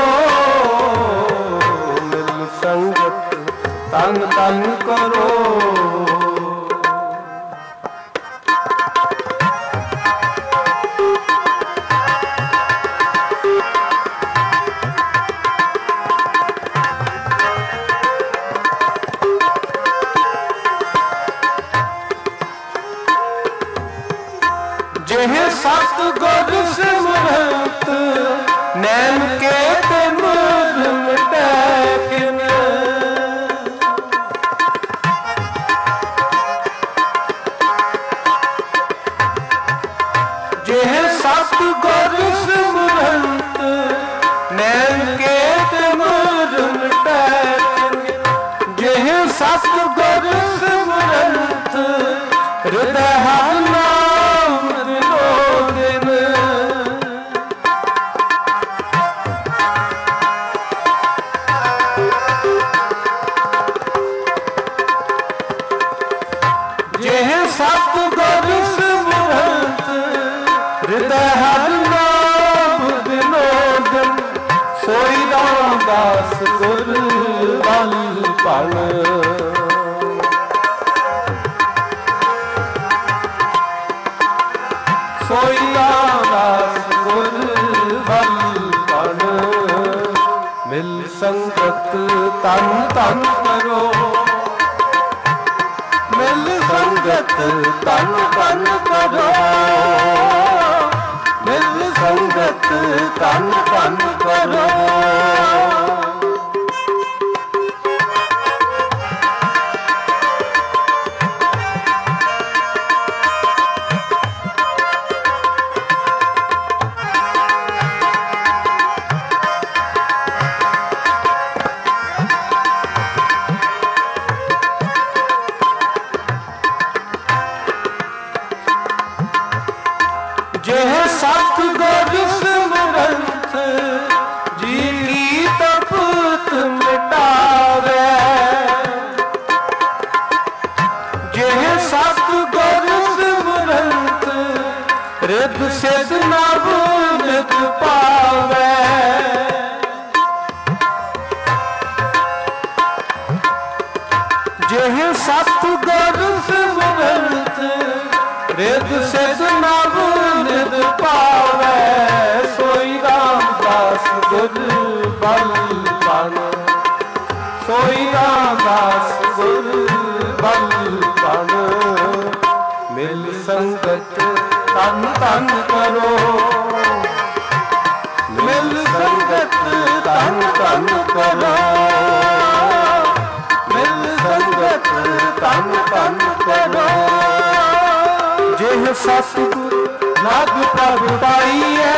ਮਿਲ ਸੰਗਤ ਤਨ ਤਨ ਕਰੋ। ਜਿਹ ਸਤਿਗੁਰ ਸਿਮਰਤ ਨੈਣ ਕੇ ਤੇ ਮੁਰ ਮਿਟੈ ਕਿਨ। ਜਿਹ ਸਤਿਗੁਰ ਸਿਮਰਤ ਨੈਣ ਕੇ ਤੇ ਮੁਰ ਮਿਟੈ ਕਿਨ। ਜਿਹ ਸਤਿਗੁਰ ਸਿਮਰਤ ਹਿਰਦੈ ਹਰਿ ਨਾਮ ਦਿਨੋ ਦਿਨ। ਜਿਹ ਸਤਿਗੁਰ ਸਿਮਰਤ ਹਿਰਦੈ ਹਰਿ ਨਾਮ ਰਾਮਦਾਸ ਗੁਰ ਬਲ ਭਣ। ਸੋਈ ਰਾਮਦਾਸ ਗੁਰ ਬਲ ਭਣ। ਮਿਲ ਸੰਗਤ ਤਨ ਤਨ ਕਰੋ, ਮਿਲ ਸੰਗਤ ਤਨ ਤਨ ਕਰੋ, ਮਿਲ ਸੰਗਤ ਤਨ ਤਨ ਕਰੋ। ਜਿਹ ਸਤਿਗੁਰ ਸਿਮਰੰਤ ਜੀ ਕੀ ਤਪਤ ਮਿਟਾਵੇ, ਜਿਹ ਸਤਿਗੁਰ ਸਿਮਰੰਤ ਰਿਦ ਸਿਧ ਨਭ ਨਿਤ ਪਾਵੇ। ਜਿਹ ਸਤਿਗੁਰ ਸਿਮਰੰਤ ਰਿਦ ਸਿਧ ਨਭ ਨਿਤ ਪਾਵੇ। ਸੋਈ ਰਾਮਦਾਸ ਗੁਰ ਬਲ ਭਣ। ਸੋਈ ਰਾਮਦਾਸ ਗੁਰ ਬਲ ਭਣ। ਮਿਲ ਸੰਗਤ ਤਨ ਤਨ ਕਰੋ, ਮਿਲ ਸੰਗਤ ਤਨ ਤਨ ਕਰੋ, ਮਿਲ ਸੰਗਤ ਤਨ ਤਨ ਕਰੋ। ਜਿਹ ਸਤਿਗੁਰ ਲਗ ਪ੍ਰਭ ਪਾਈਐ,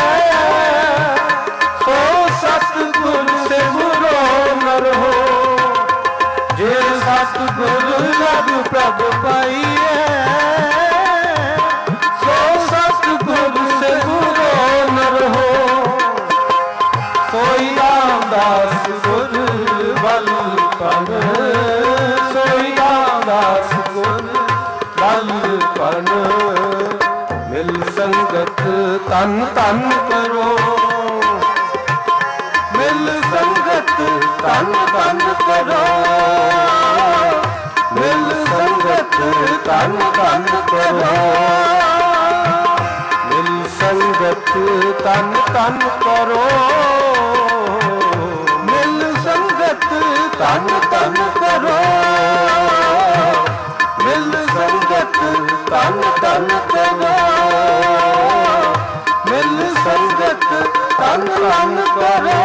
ਸੋ ਸਤਿਗੁਰ ਸਿਮਰੋ ਨਰ ਹੋ। ਜਿਹ ਸਤਿਗੁਰ ਲਗ ਪ੍ਰਭ ਪਾਈਐ, ਸੋ ਸਤਿਗੁਰ ਸਿਮਰੋ ਨਰ ਹੋ। ਸੋਈ ਰਾਮਦਾਸ ਗੁਰ ਬਲ ਭਣ। ਸੋਈ ਰਾਮਦਾਸ ਗੁਰ ਬਲ ਭਣ। ਮਿਲ ਸੰਗਤ ਤਨ ਤਨ ਕਰੋ, ਮਿਲ ਸੰਗਤ ਤਨ ਤਨ ਕਰੋ, ਮਿਲ ਸੰਗਤ ਤਨ ਤਨ ਕਰੋ, ਮਿਲ ਸੰਗਤ ਤਨ ਤਨ ਕਰੋ, ਮਿਲ ਸੰਗਤ ਤਨ ਤਨ ਕਰੋ, ਮਿਲ ਸੰਗਤ ਤਨ ਤਨ ਕਰੋ, ਮਿਲ ਸੰਗਤ ਤਨ ਤਨ ਕਰੋ।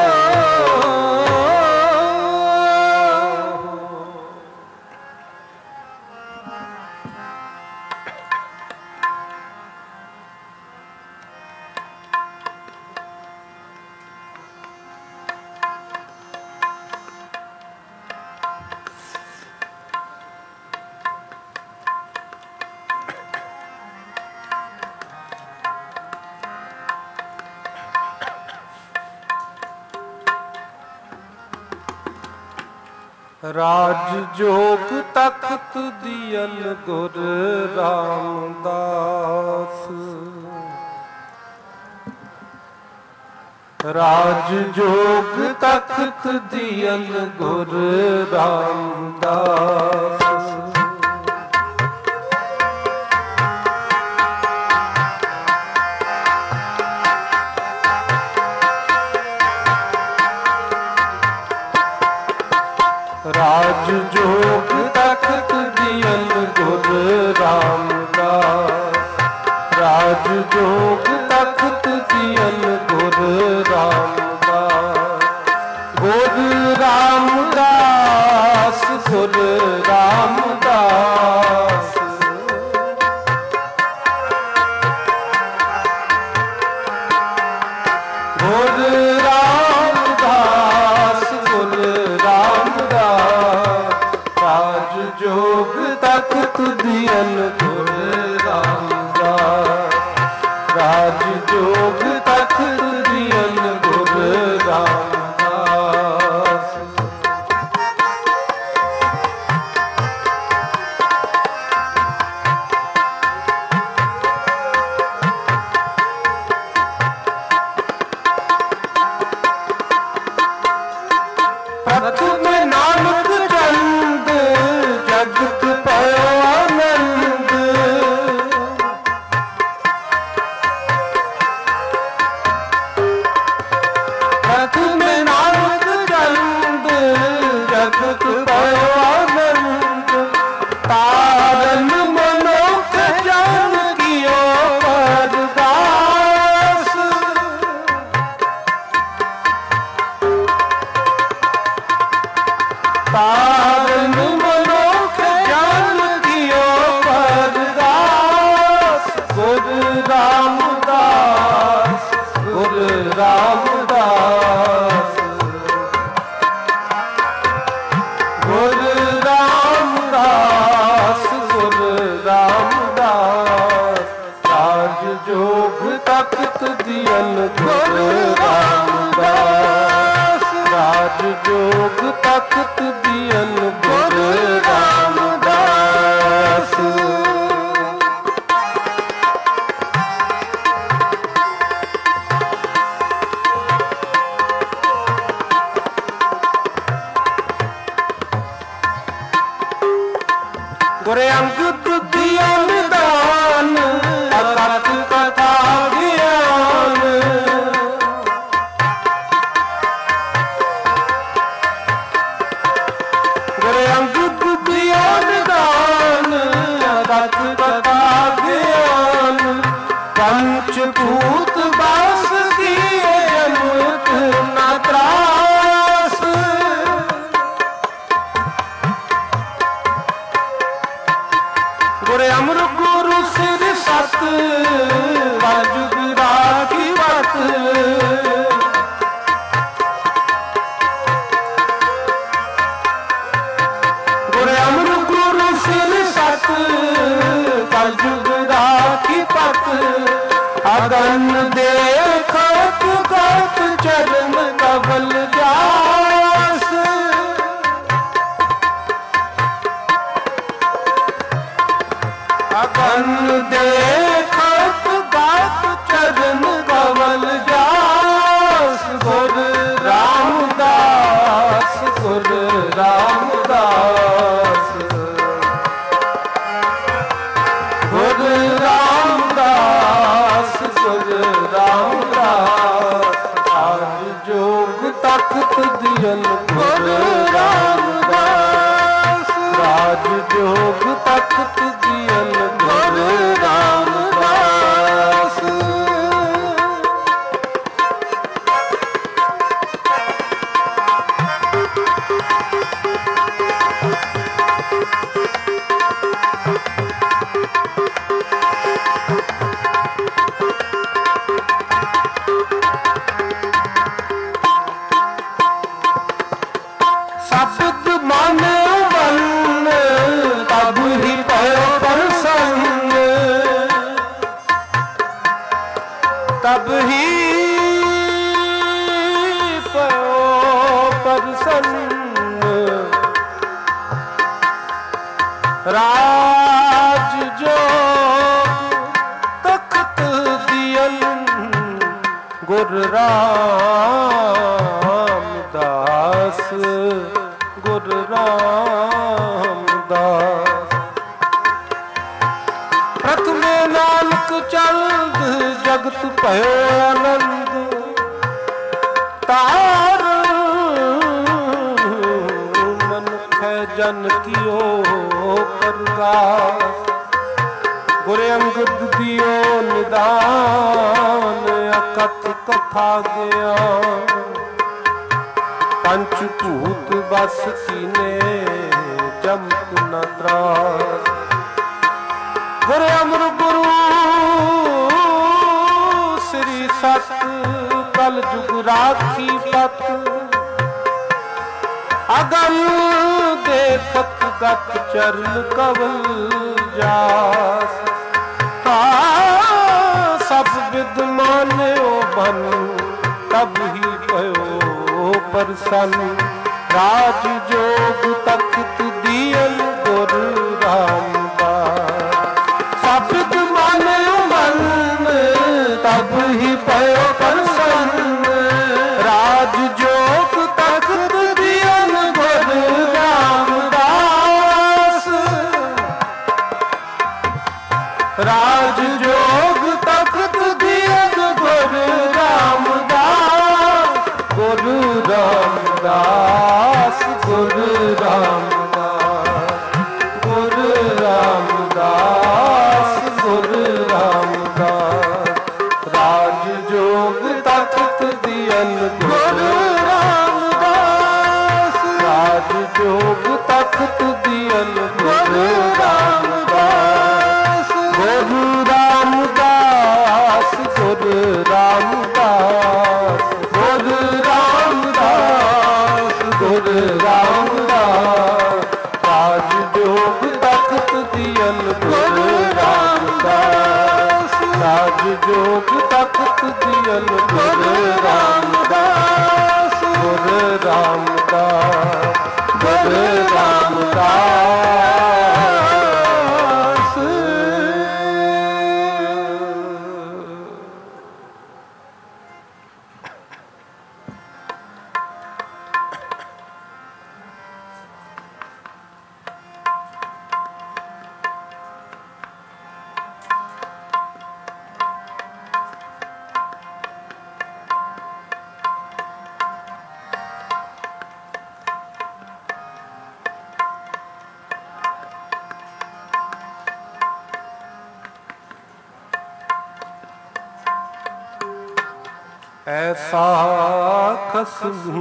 ਰਾਜ ਜੋਗ ਤਖਤ ਦਿਯਨ ਗੁਰ ਰਾਮਦਾਸ। ਰਾਜ ਜੋਗ ਤਖਤ ਦਿਯਨ ਗੁਰ ਰਾਮਦਾਸ। ਰਾਜ ਜੋਗ ਤਖਤ ਦਿਯਨ ਗੁਰ ਰਾਮਦਾਸ। ਰਾਜ ਜੋਗ ਤਖਤ ਦਿਯਨ ਗੁਰ ਰਾਮਦਾਸ। ਗੁਰ ਰਾਮਦਾਸ ਗੁਰ ਰਾਮਦਾਸ। ਗੁਰ ਰਾਮਦਾਸ ਗੁਰ ਰਾਮਦਾਸ। ਰਾਜ ਜੋਗ ਤਖਤ ਦਿਯਨ ਗੁਰ ਰਾਮਦਾਸ। ਰਾਜ ਜੋਗ ਤਖਤ ਦਿਯਨ ਗੁਰ ਰਾਮਦਾਸ। ਤਖਤ ਦਿਯਨ ਗੁਰ ਰਾਮਦਾਸ। ਰਾਜ ਜੋਗ ਤਖਤ ਦਿਯਨ ਗੁਰ ਰਾਮਦਾਸ। ਗੁਰ ਅੰਗਦ ਦਿਯਨ ਦਾਨ ਅਕਥ ਕਥਾ ਗਿਆਨ। ਗੁਰ ਅੰਗਦ ਦਿਯਨ ਦਾਨ ਅਕਥ ਕਥਾ ਗਿਆਨ। ਪੰਚ ਭੂਤ ਬਾਸ ਕੀਏ ਜਮਤ ਨਾ ਤਰਾਸ। ਗੁਰ ਅਮਰ ਗੁਰੂ ਸਿਰ ਸਤ ਵਾਜੁਗ ਰਾਖੀ ਵਤ। ਗੁਰ ਅਮਰ ਗੁਰੂ ਸਿਰ ਸਤ ਵਾਜੁਗ ਰਾਖੀ ਪਤ। ਅਗਨ ਦੇਖਤ ਗਤ ਚਰਨ ਕਬਲ ਜਾਸ। ਅਗਨ ਦੇਖਤ ਗਤ ਚਰਨ ਕਬਲ ਜਾਸ। ਗੁਰ ਰਾਮਦਾਸ ਗੁਰ ਰਾਮਦਾਸ ਗੁਰ ਰਾਮਦਾਸ ਗੁਰ ਰਾਮਦਾਸ। ਰਾਜ ਜੋਗ ਤਖਤ ਦਿਯਨ ਗੁਰ ਰਾਮਦਾਸ। ਰਾਜ ਜੋਗ ਤਖਤ ਦਿਯਨ ਗੁਰ ਰਾਮਦਾਸ। ਸਬਦ ਮਨ ਵੰਨ ਤਬ ਹੀ ਭਇਓ ਪ੍ਰਸੰਨ। ਤਬ ਹੀ ਭਇਓ ਪ੍ਰਸੰਨ। ਰਾਜ ਜੋਗ ਤਖਤ ਦਿਯਨ ਗੁਰ ਰਾਮਦਾਸ ਗੁਰ ਰਾਮਦਾਸ। ਪ੍ਰਥਮੇ ਨਾਨਕ ਚਲਦ ਜਗਤ ਭਇਓ ਆਨੰਦ। ਤਾਰ ਮਨੁਖੈ ਜਨ ਕੀਓ ਪ੍ਰਗਾਸ। ਗੁਰ ਅੰਗਦ ਦਿਓ ਨਿਦਾਨ ਅਕਥ ਕਥਾ ਗਿਆਨ। ਪੰਚ ਭੂਤ ਬਸ ਕੀਨੇ ਜਮਤ ਨ ਤਰਾਸ। ਗੁਰ ਅਮਰ ਗੁਰੂ ਸ੍ਰੀ ਸਤ ਕਲ ਜੁਗ ਰਾਖੀ ਪਤ। ਅਗਨ ਦੇਖਤ ਗਤ ਚਰਨ ਕਵਲ ਜਾਸ। ਸਭ ਵਿਦ ਮਾਨਿਓ ਬਨ ਤਬ ਹੀ ਭਇਓ ਪ੍ਰਸੰਨ। ਰਾਜ ਜੋਗ ਤਖਤ ਦਿਯਨ ਗੁਰ ਰਾਮਦਾਸ। ਸਬਦ ਮਾਨਿਓ ਬਨ ਤਬ ਹੀ ਭਇਓ ਪ੍ਰਸੰਨ। ਰਾਜ ਜੋਗ ਤਖਤ ਦਿਯਨ ਗੁਰ ਰਾਮਦਾਸ। ਰਾਜ ਜੋਗ ਤਖਤ ਦਿਯਨ ਗੁਰ ਰਾਮਦਾਸ। ਗੁਰ ਰਾਮਦਾਸ ਗੁਰ ਰਾਮਦਾਸ ਗੁਰ ਰਾਮਦਾਸ ਗੁਰ ਰਾਮਦਾਸ। ਰਾਜ ਜੋਗ ਤਖਤ ਦਿਯਨ ਗੁਰ ਰਾਮਦਾਸ। ਰਾਜ ਜੋਗ ਤਖਤ ਦਿਯਨ ਗੁਰ ਰਾਮਦਾਸ। ਗੁਰ ਰਾਮਦਾਸ ਗੁਰ ਰਾਮਦਾਸ ਗੁਰ ਰਾਮਦਾਸ ਗੁਰ ਰਾਮਦਾਸ। ਰਾਜ ਜੋਗ ਤਖਤ ਦਿਯਨ ਗੁਰ ਰਾਮਦਾਸ। ਰਾਜ ਜੋਗ ਤਖਤ साथ दियल गुरु रामदास, गुरु रामदास, गुरु रामदास। ऐसा खस्म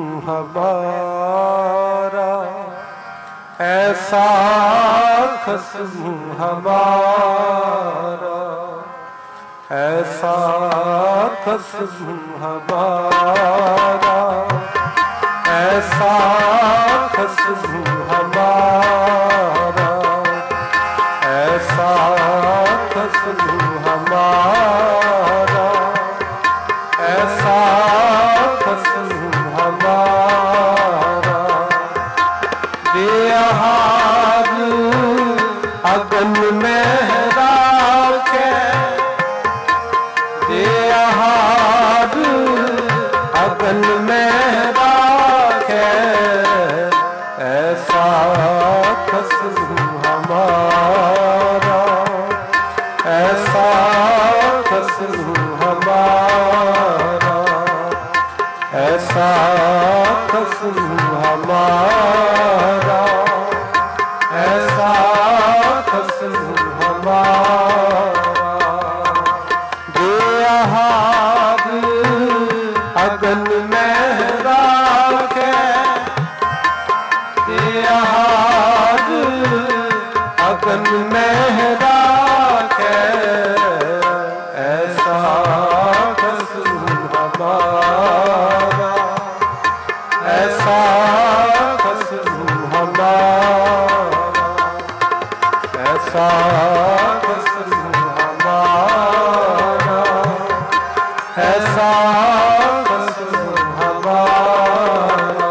हमारा, ऐसा खस्म हमारा, ऐसा खस्म हमारा, ऐसा खस्म हमारा, ऐसा खस्म हमारा, ऐसा खस्म हमारा, बेहाद अगन में राखे, बेहाद अगन में राखे, ऐसा खस्म हमारा, ऐसा खस्म हमारा, ऐसा खस्म हमारा, ऐसा खस्म हमारा, बेहाद अगन में राखे, बेहाद अगन में राखे, ऐसा खस्म हमारा, ऐसा खस्म हमारा, ऐसा खस्म हमारा, ऐसा खस्म हमारा।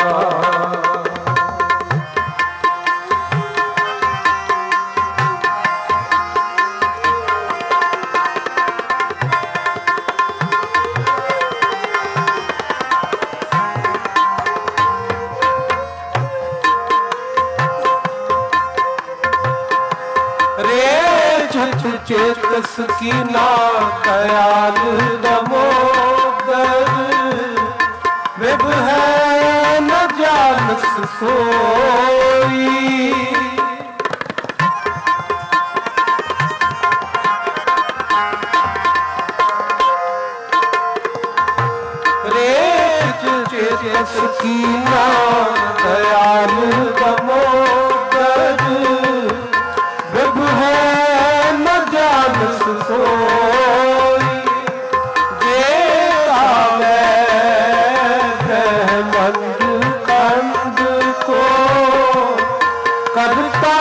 चेतस की ना दयाल दमोदर, विभ है न जानस सोई, रेच चेतस की ना दयाल दमोदर, विभ है जानस सोई, जेता ब्रह्मंड खंड को करता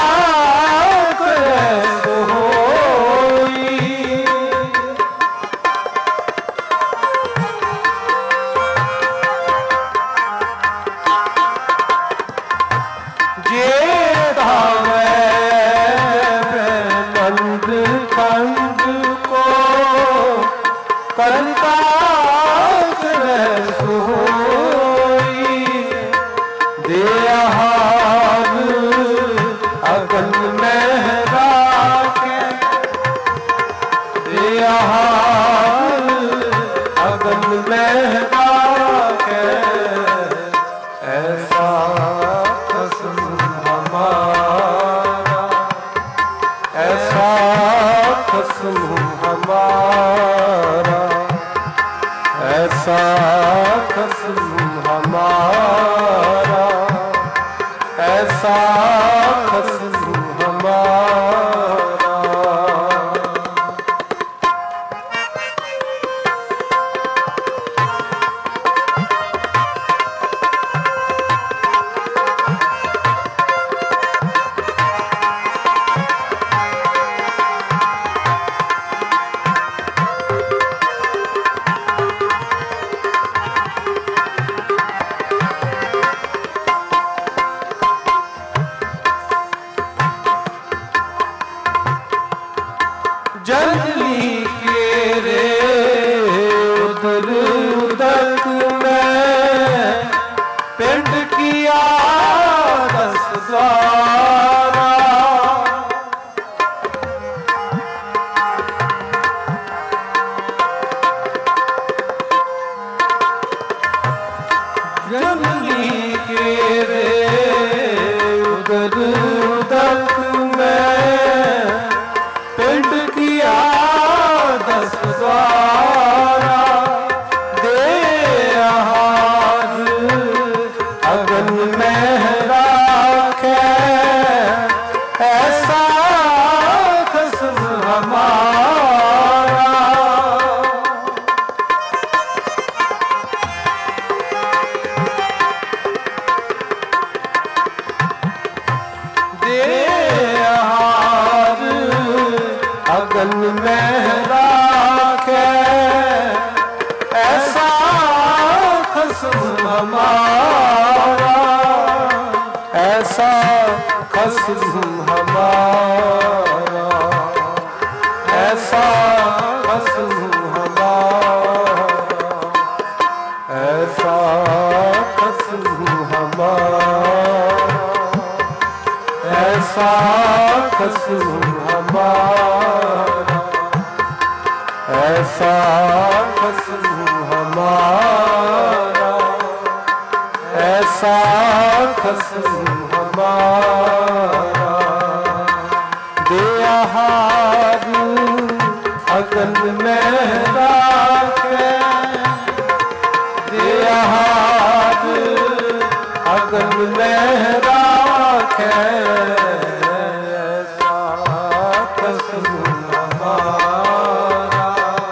कैसे होई, जेता खंड को करता कैसे होई, देहाद अगन में राखे, देहाद अगन में राखे, ऐसा खस्म हमारा, ऐसा खस्म हमारा, ऐसा खस्म हमारा, ऐसा खस्म हमारा। उदर उदक में पिंड किया दस द्वारा। जननी के रे उदर उदक में पिंड किया दस द्वारा। दे आहार अगन में राखे ऐसा खस्म हमारा। दे आहार अगन में राखे ऐसा खस्म हमारा। ऐसा खस्म हमारा। ऐसा खस्म हमारा। ऐसा खस्म हमारा। ऐसा खस्म हमारा। ऐसा खस्म हमारा। ऐसा खस्म हमारा। दे आहार अगन में राखे। दे आहार अगन में राखे ऐसा खस्म हमारा।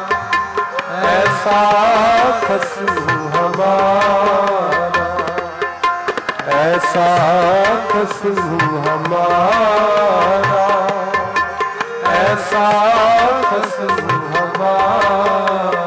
ऐसा खस्म हमारा। ऐसा खस्म हमारा। ऐसा खस्म हमारा।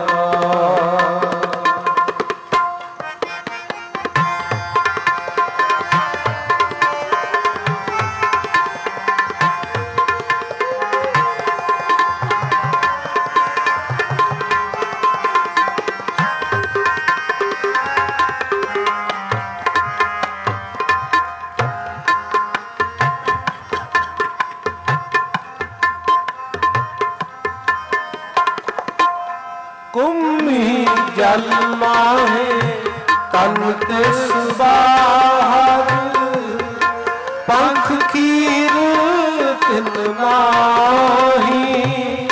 कुम्ही जल माहे तन तिस बाहर। पंख खीर तिन माही।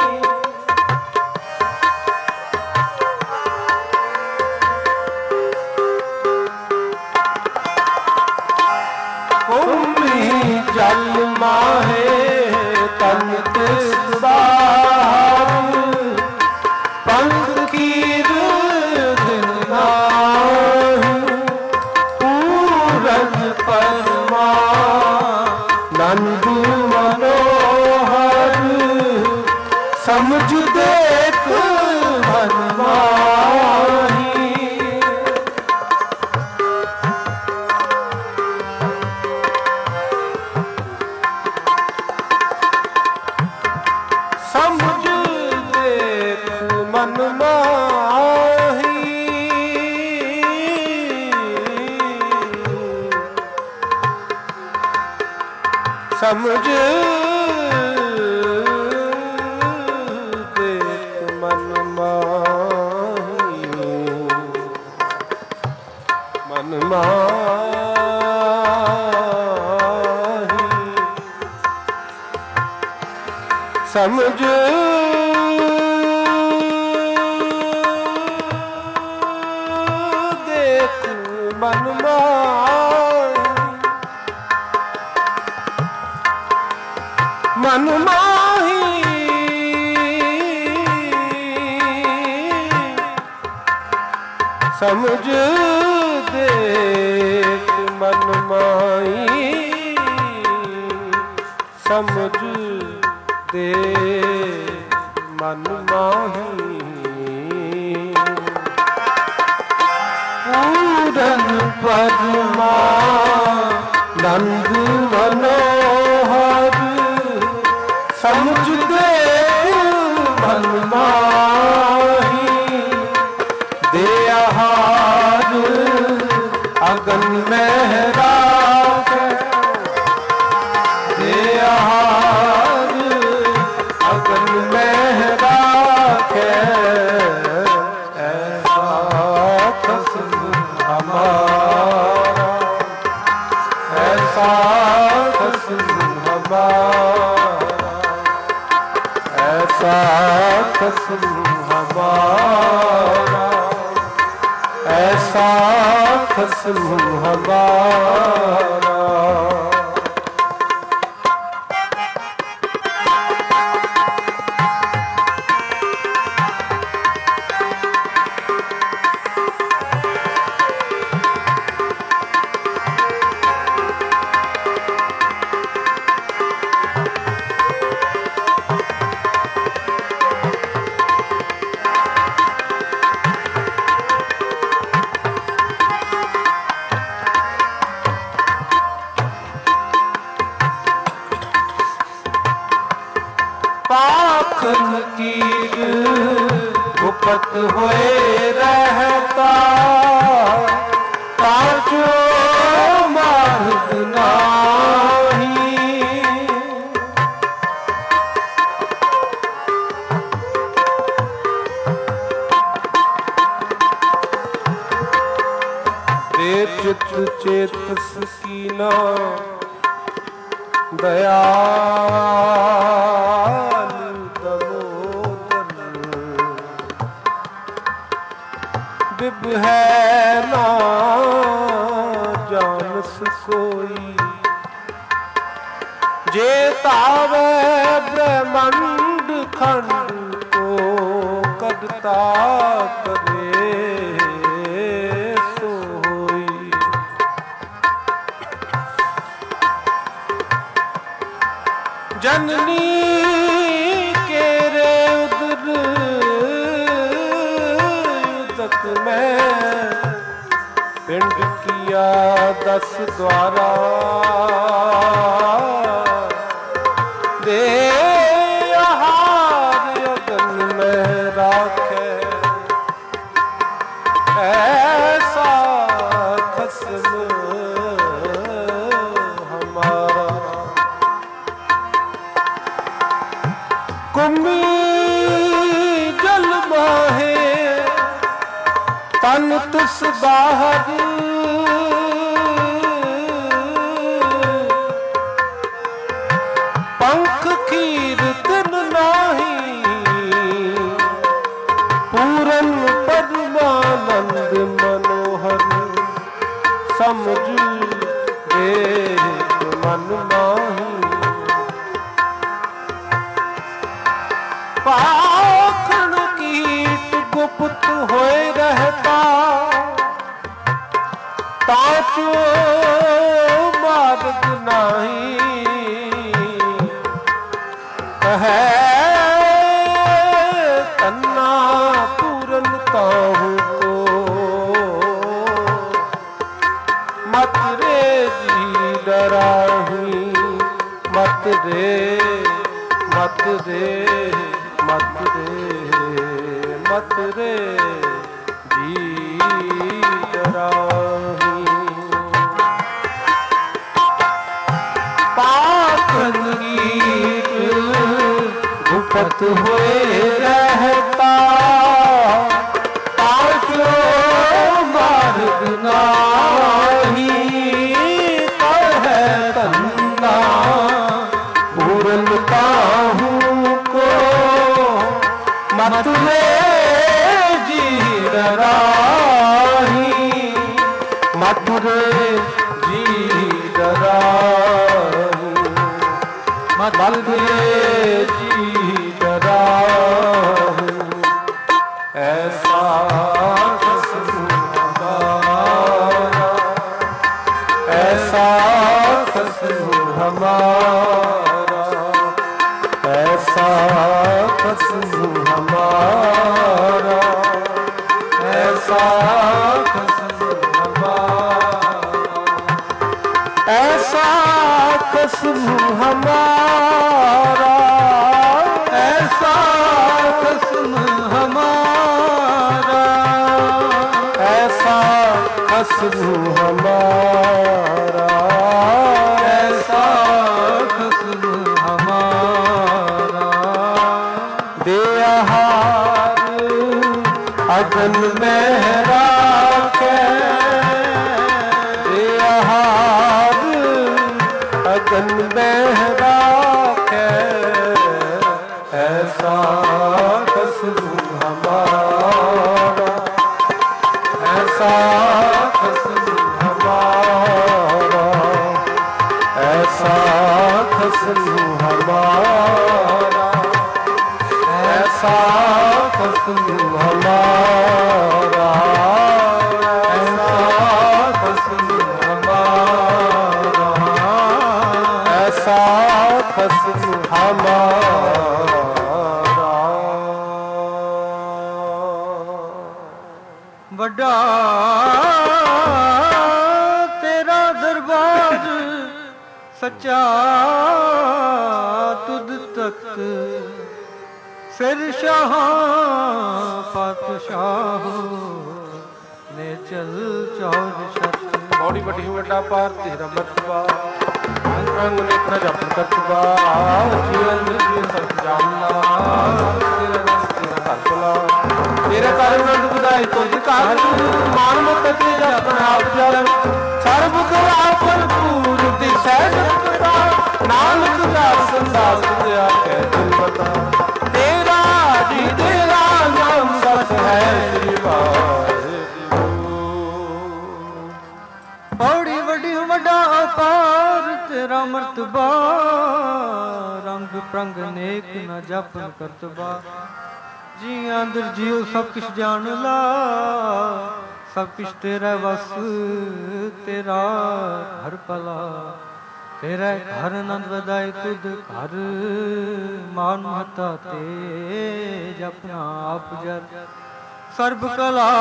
कुम्ही जल माहे तन तिस बाहर। पंख कीर दिन नाहि। पूरन परमा नंद मनोहर। समझ देख मन माही। समझ देख मन माही। समझ देख मन माही। मन माही। समझ देख मन माही। मन माही। समझ देख मन माही। समझ दे मन माही। पूरन परमा नंद मनोहर। समझ दे मन माही। दे आहार अगन में राखे, दे आहार अगन में राखे, ऐसा खस्म हमारा, ऐसा खस्म हमारा, ऐसा खस्म हमारा, ऐसा खस्म हमारा। पाखन कीर उपत होए रहता, ताजो मार्ग नाही, दे चित चेतस कीना दया बिब है ना जानस कोई, जे तावे ब्रह्मांड खंड को करता करे सोई। जननी के रे उदर में पिंड किया दस द्वारा, दे आहार अगन में राखे, ऐसा खस्म हमारा। कुम्मी जल माहे तन तुस बाहर, पंख खीर तिन नाही, पूरन परमानंद मनोहर, समझ देख मन माही। पाखन कीट गुप्त होए रहता, ताचो मार्ग नाही, है तन्ना पूरन ताहू को, मत रे जी डराही, मत रे मत रे मत रे मत रे जी डराही। पाखन कीट गुप्त होए रहता, ताजो मार्ग नाही, कहे तन्ना पूरन ताहू को, मत रे जी डराही, मत रे जी डराही, मत रे जी डराही, ऐसा खस्म हमारा, ऐसा खस्म हमारा, ऐसा खस्म हमारा, ऐसा खस्म हमारा, ऐसा खस्म हमारा, ऐसा खस्म हमारा। खसबू हमारा, ऐसा खसबू हमारा। दे आहार अगन में राखे, दे आहार अगन में राखे, ऐसा खसबू हमारा, ऐसा खसबू हमारा, ऐसा खसबू हमारा, ऐसा खसबू हमारा, ऐसा खसबू हमारा, ऐसा खसबू हमारा। ਵੱਡਾ ਤੇਰਾ ਦਰਬਾਰ ਸੱਚਾ ਤੁਧ ਤਖਤ, ਫਿਰ ਸ਼ਾਹਾਂ ਪਾਤਸ਼ਾਹ ਨੇ ਚਲ ਚੌਰ ਛਤ। ਬੌੜੀ ਵੱਡੀ ਵੱਡਾ ਪਾਰ ਤੇਰਾ ਮਰਤਬਾ, ਰੰਗ ਨੇਤਰਾ ਜਪ ਕਰਤਬਾ, ਜੀਵਨ ਜੀ ਸਤ ਜਾਮਨਾ, ਤੇਰਾ ਰਸ ਤੇਰਾ ਹੱਥਲਾ, ਤੇਰੇ ਕਾਰਨ ਨੰਦ ਬਧਾਈ ਤੁਝ ਘਰ, ਮਾਨ ਮਤ ਤੇ ਜਪਨ ਆਪ ਜਲ, ਸਰਬ ਕਲਾ ਭਰਪੂਰ ਦਿਸੈ ਜਗਤਾ, ਨਾਨਕ ਦਾਸ ਸੰਦਾਸ ਦਿਆ ਕਹਿ ਦਿਲ ਬਤਾ, ਤੇਰਾ ਜੀ ਤੇਰਾ ਨਾਮ ਸਤ ਹੈ ਸ੍ਰੀ ਵਾਹਿਗੁਰੂ। ਪੌੜੀ ਵੱਡੀ ਵੱਡਾ ਅਪਾਰ ਤੇਰਾ ਮਰਤਬਾ, ਰੰਗ ਪ੍ਰੰਗ ਨੇਕ ਨ ਜਪਨ ਕਰਤਬਾ, ਜੀ ਅੰਦਰ ਜੀਉ ਸਭ ਕੁਛ ਜਾਣ ਲਾ, ਸਭ ਕੁਛ ਤੇਰਾ ਵਸ, ਤੇਰਾ ਹਰ ਭਲਾ, ਤੇਰਾ ਘਰ ਆਨੰਦ ਵਧਾਈ ਤੁਧ ਘਰ, ਮਾਨ ਮਹਤਾ ਤੇ ਜਪਨਾ ਆਪ ਜਰ, ਸਰਬ ਕਲਾ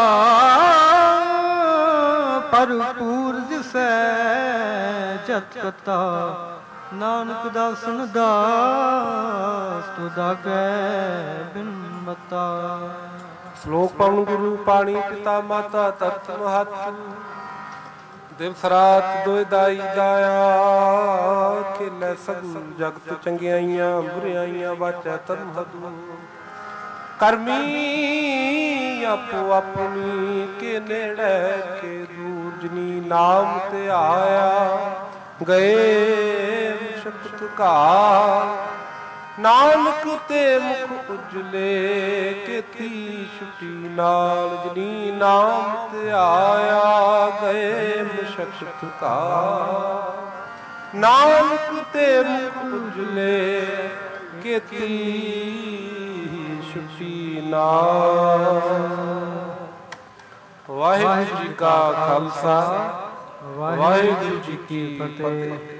ਭਰਪੂਰ ਦਿਸੈ ਜਤ ਕਤਾ, ਨਾਨਕ ਦਾਸਨ ਦਾਸ ਤੁਧਾ ਕੈ ਬਿਨ ਮਤਾ। ਸ਼ਲੋਕ ਪਵਨ ਗੁਰੂ ਪਾਣੀ ਪਿਤਾ ਮਾਤਾ ਤਤ ਮਹਤ, ਦਿਵਸ ਰਾਤ ਦੋਇ ਦਾਈ ਦਾਇਆ, ਖੇਲੇ ਸਭ ਜਗਤ ਚੰਗਿਆਈਆਂ ਬੁਰਿਆਈਆਂ ਵਾਚੈ ਧਰਮ ਹਦੂ, ਕਰਮੀ ਆਪੋ ਆਪਣੀ ਕੇ ਨੇੜੇ ਕੇ ਦੂਰ, ਜਨੀ ਨਾਮ ਤੇ ਆਇਆ ਗਏ ਮੁਸ਼ਕਤ ਘਾਲ, ਨਾਨਕ ਤੇ ਮੁਖ ਉਜਲੇ ਕੀਤੀ ਛੁਟੀ ਨਾਲ, ਜਨੀ ਨਾਮ ਤੇ ਆਇਆ ਗਏ ਮੁਸ਼ਕਤ ਘਾਲ, ਨਾਨਕ ਤੇ ਮੁਖ ਉਜਲੇ ਕੀਤੀ ਛੁਟੀ ਨਾਲ। ਵਾਹਿਗੁਰੂ ਜੀ ਕਾ ਖਾਲਸਾ, ਵਾਹਿਗੁਰੂ ਜੀ ਕੀ ਫਤਿਹ।